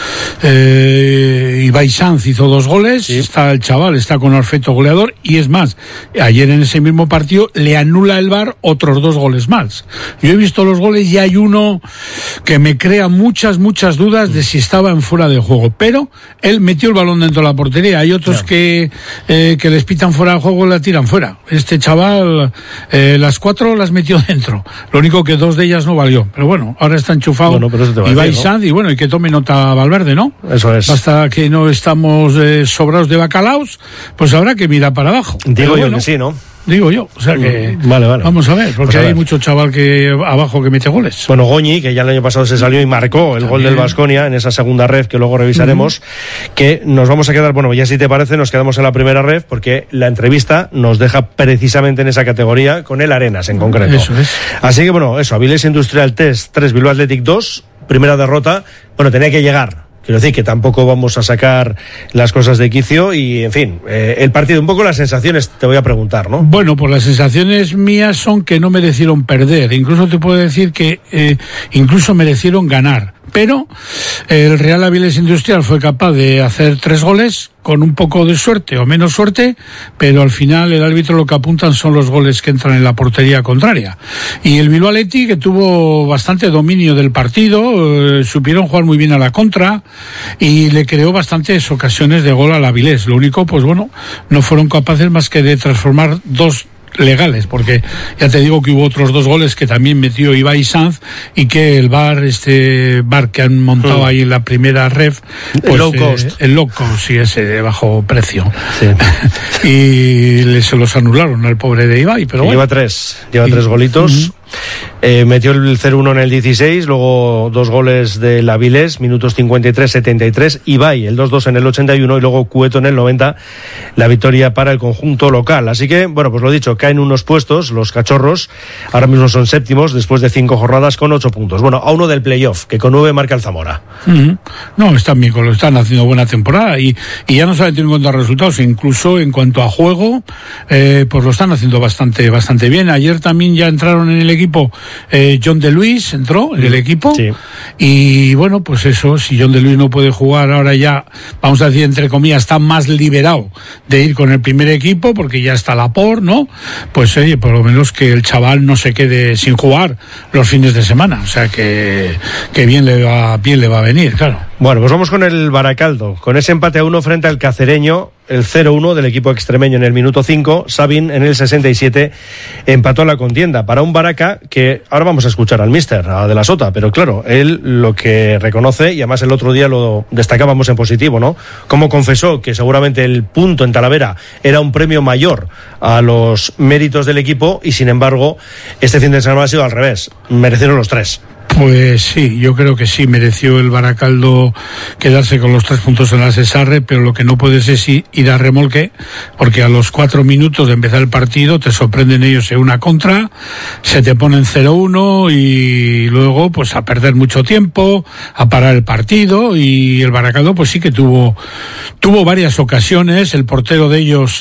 Ibai Sanz hizo 2 goles, está el chaval, está con efecto goleador, y es más, ayer en ese mismo partido le anula el VAR otros 2 goles más. Yo he visto los goles y hay uno que me crea muchas dudas de si estaba en fuera de juego, pero él metió el balón dentro de la portería. Hay otros que les pitan fuera de juego y la tiran fuera. Este chaval las 4 las metió dentro, lo único que 2 de ellas no valió, pero bueno, ahora está enchufado Ibai Sanz, y bueno, y que tome nota Valverde, ¿no? Eso es. Hasta que no estamos sobrados de bacalaos, pues habrá que mirar para abajo. Digo yo que sí, ¿no? Digo yo, o sea que vale. Vamos a ver, porque hay mucho chaval que abajo que mete goles. Bueno, Goñi, que ya el año pasado se salió y marcó el gol del Baskonia en esa segunda ref que luego revisaremos, que nos vamos a quedar, bueno, ya si te parece, nos quedamos en la primera ref, porque la entrevista nos deja precisamente en esa categoría con el Arenas en concreto. Eso es. Así que bueno, eso, Avilés Industrial 3, Bilbao Athletic 2, primera derrota, bueno, tenía que llegar. Quiero decir que tampoco vamos a sacar las cosas de quicio y, en fin, el partido, un poco las sensaciones, te voy a preguntar, ¿no? Bueno, pues las sensaciones mías son que no merecieron perder. Incluso te puedo decir que incluso merecieron ganar. Pero el Real Avilés Industrial fue capaz de hacer 3 goles con un poco de suerte o menos suerte, pero al final el árbitro lo que apuntan son los goles que entran en la portería contraria. Y el Bilbao Athletic, que tuvo bastante dominio del partido, supieron jugar muy bien a la contra y le creó bastantes ocasiones de gol al Avilés. Lo único, pues bueno, no fueron capaces más que de transformar 2 legales, porque ya te digo que hubo otros 2 goles que también metió Ibai Sanz y que el VAR que han montado ahí en la primera ref, pues, el low cost, sí, ese de bajo precio, y se los anularon al pobre de Ibai, pero bueno. Lleva 3 golitos. Metió el 0-1 en el 16, luego 2 goles del Avilés, minutos 53-73, Ibai el 2-2 en el 81 y luego Cueto en el 90, la victoria para el conjunto local. Así que, bueno, pues lo dicho, caen unos puestos los cachorros, ahora mismo son séptimos después de 5 jornadas con 8 puntos. Bueno, a uno del playoff, que con 9 marca el Zamora. No, están bien, están haciendo buena temporada y ya no solamente en cuanto a resultados, incluso en cuanto a juego, pues lo están haciendo bastante bien. Ayer también ya entraron en el equipo John de Luis, entró en el equipo, y bueno, pues eso, si John de Luis no puede jugar ahora, ya vamos a decir entre comillas, está más liberado de ir con el primer equipo porque ya está Laporte, ¿no? Pues oye, por lo menos que el chaval no se quede sin jugar los fines de semana, o sea que bien le va a venir, claro. Bueno, pues vamos con el Baracaldo, con ese empate a 1 frente al Cacereño, el 0-1 del equipo extremeño en el minuto 5, Sabin en el 67 empató la contienda para un Baraca que ahora vamos a escuchar al míster, a De la Sota, pero claro, él lo que reconoce, y además el otro día lo destacábamos en positivo, ¿no? Como confesó que seguramente el punto en Talavera era un premio mayor a los méritos del equipo y sin embargo este fin de semana ha sido al revés, merecieron los 3. Pues sí, yo creo que sí, mereció el Baracaldo quedarse con los 3 puntos en la Cesarre, pero lo que no puedes es ir a remolque, porque a los 4 minutos de empezar el partido te sorprenden ellos en una contra, se te ponen 0-1 y luego pues a perder mucho tiempo, a parar el partido, y el Baracaldo pues sí que tuvo varias ocasiones, el portero de ellos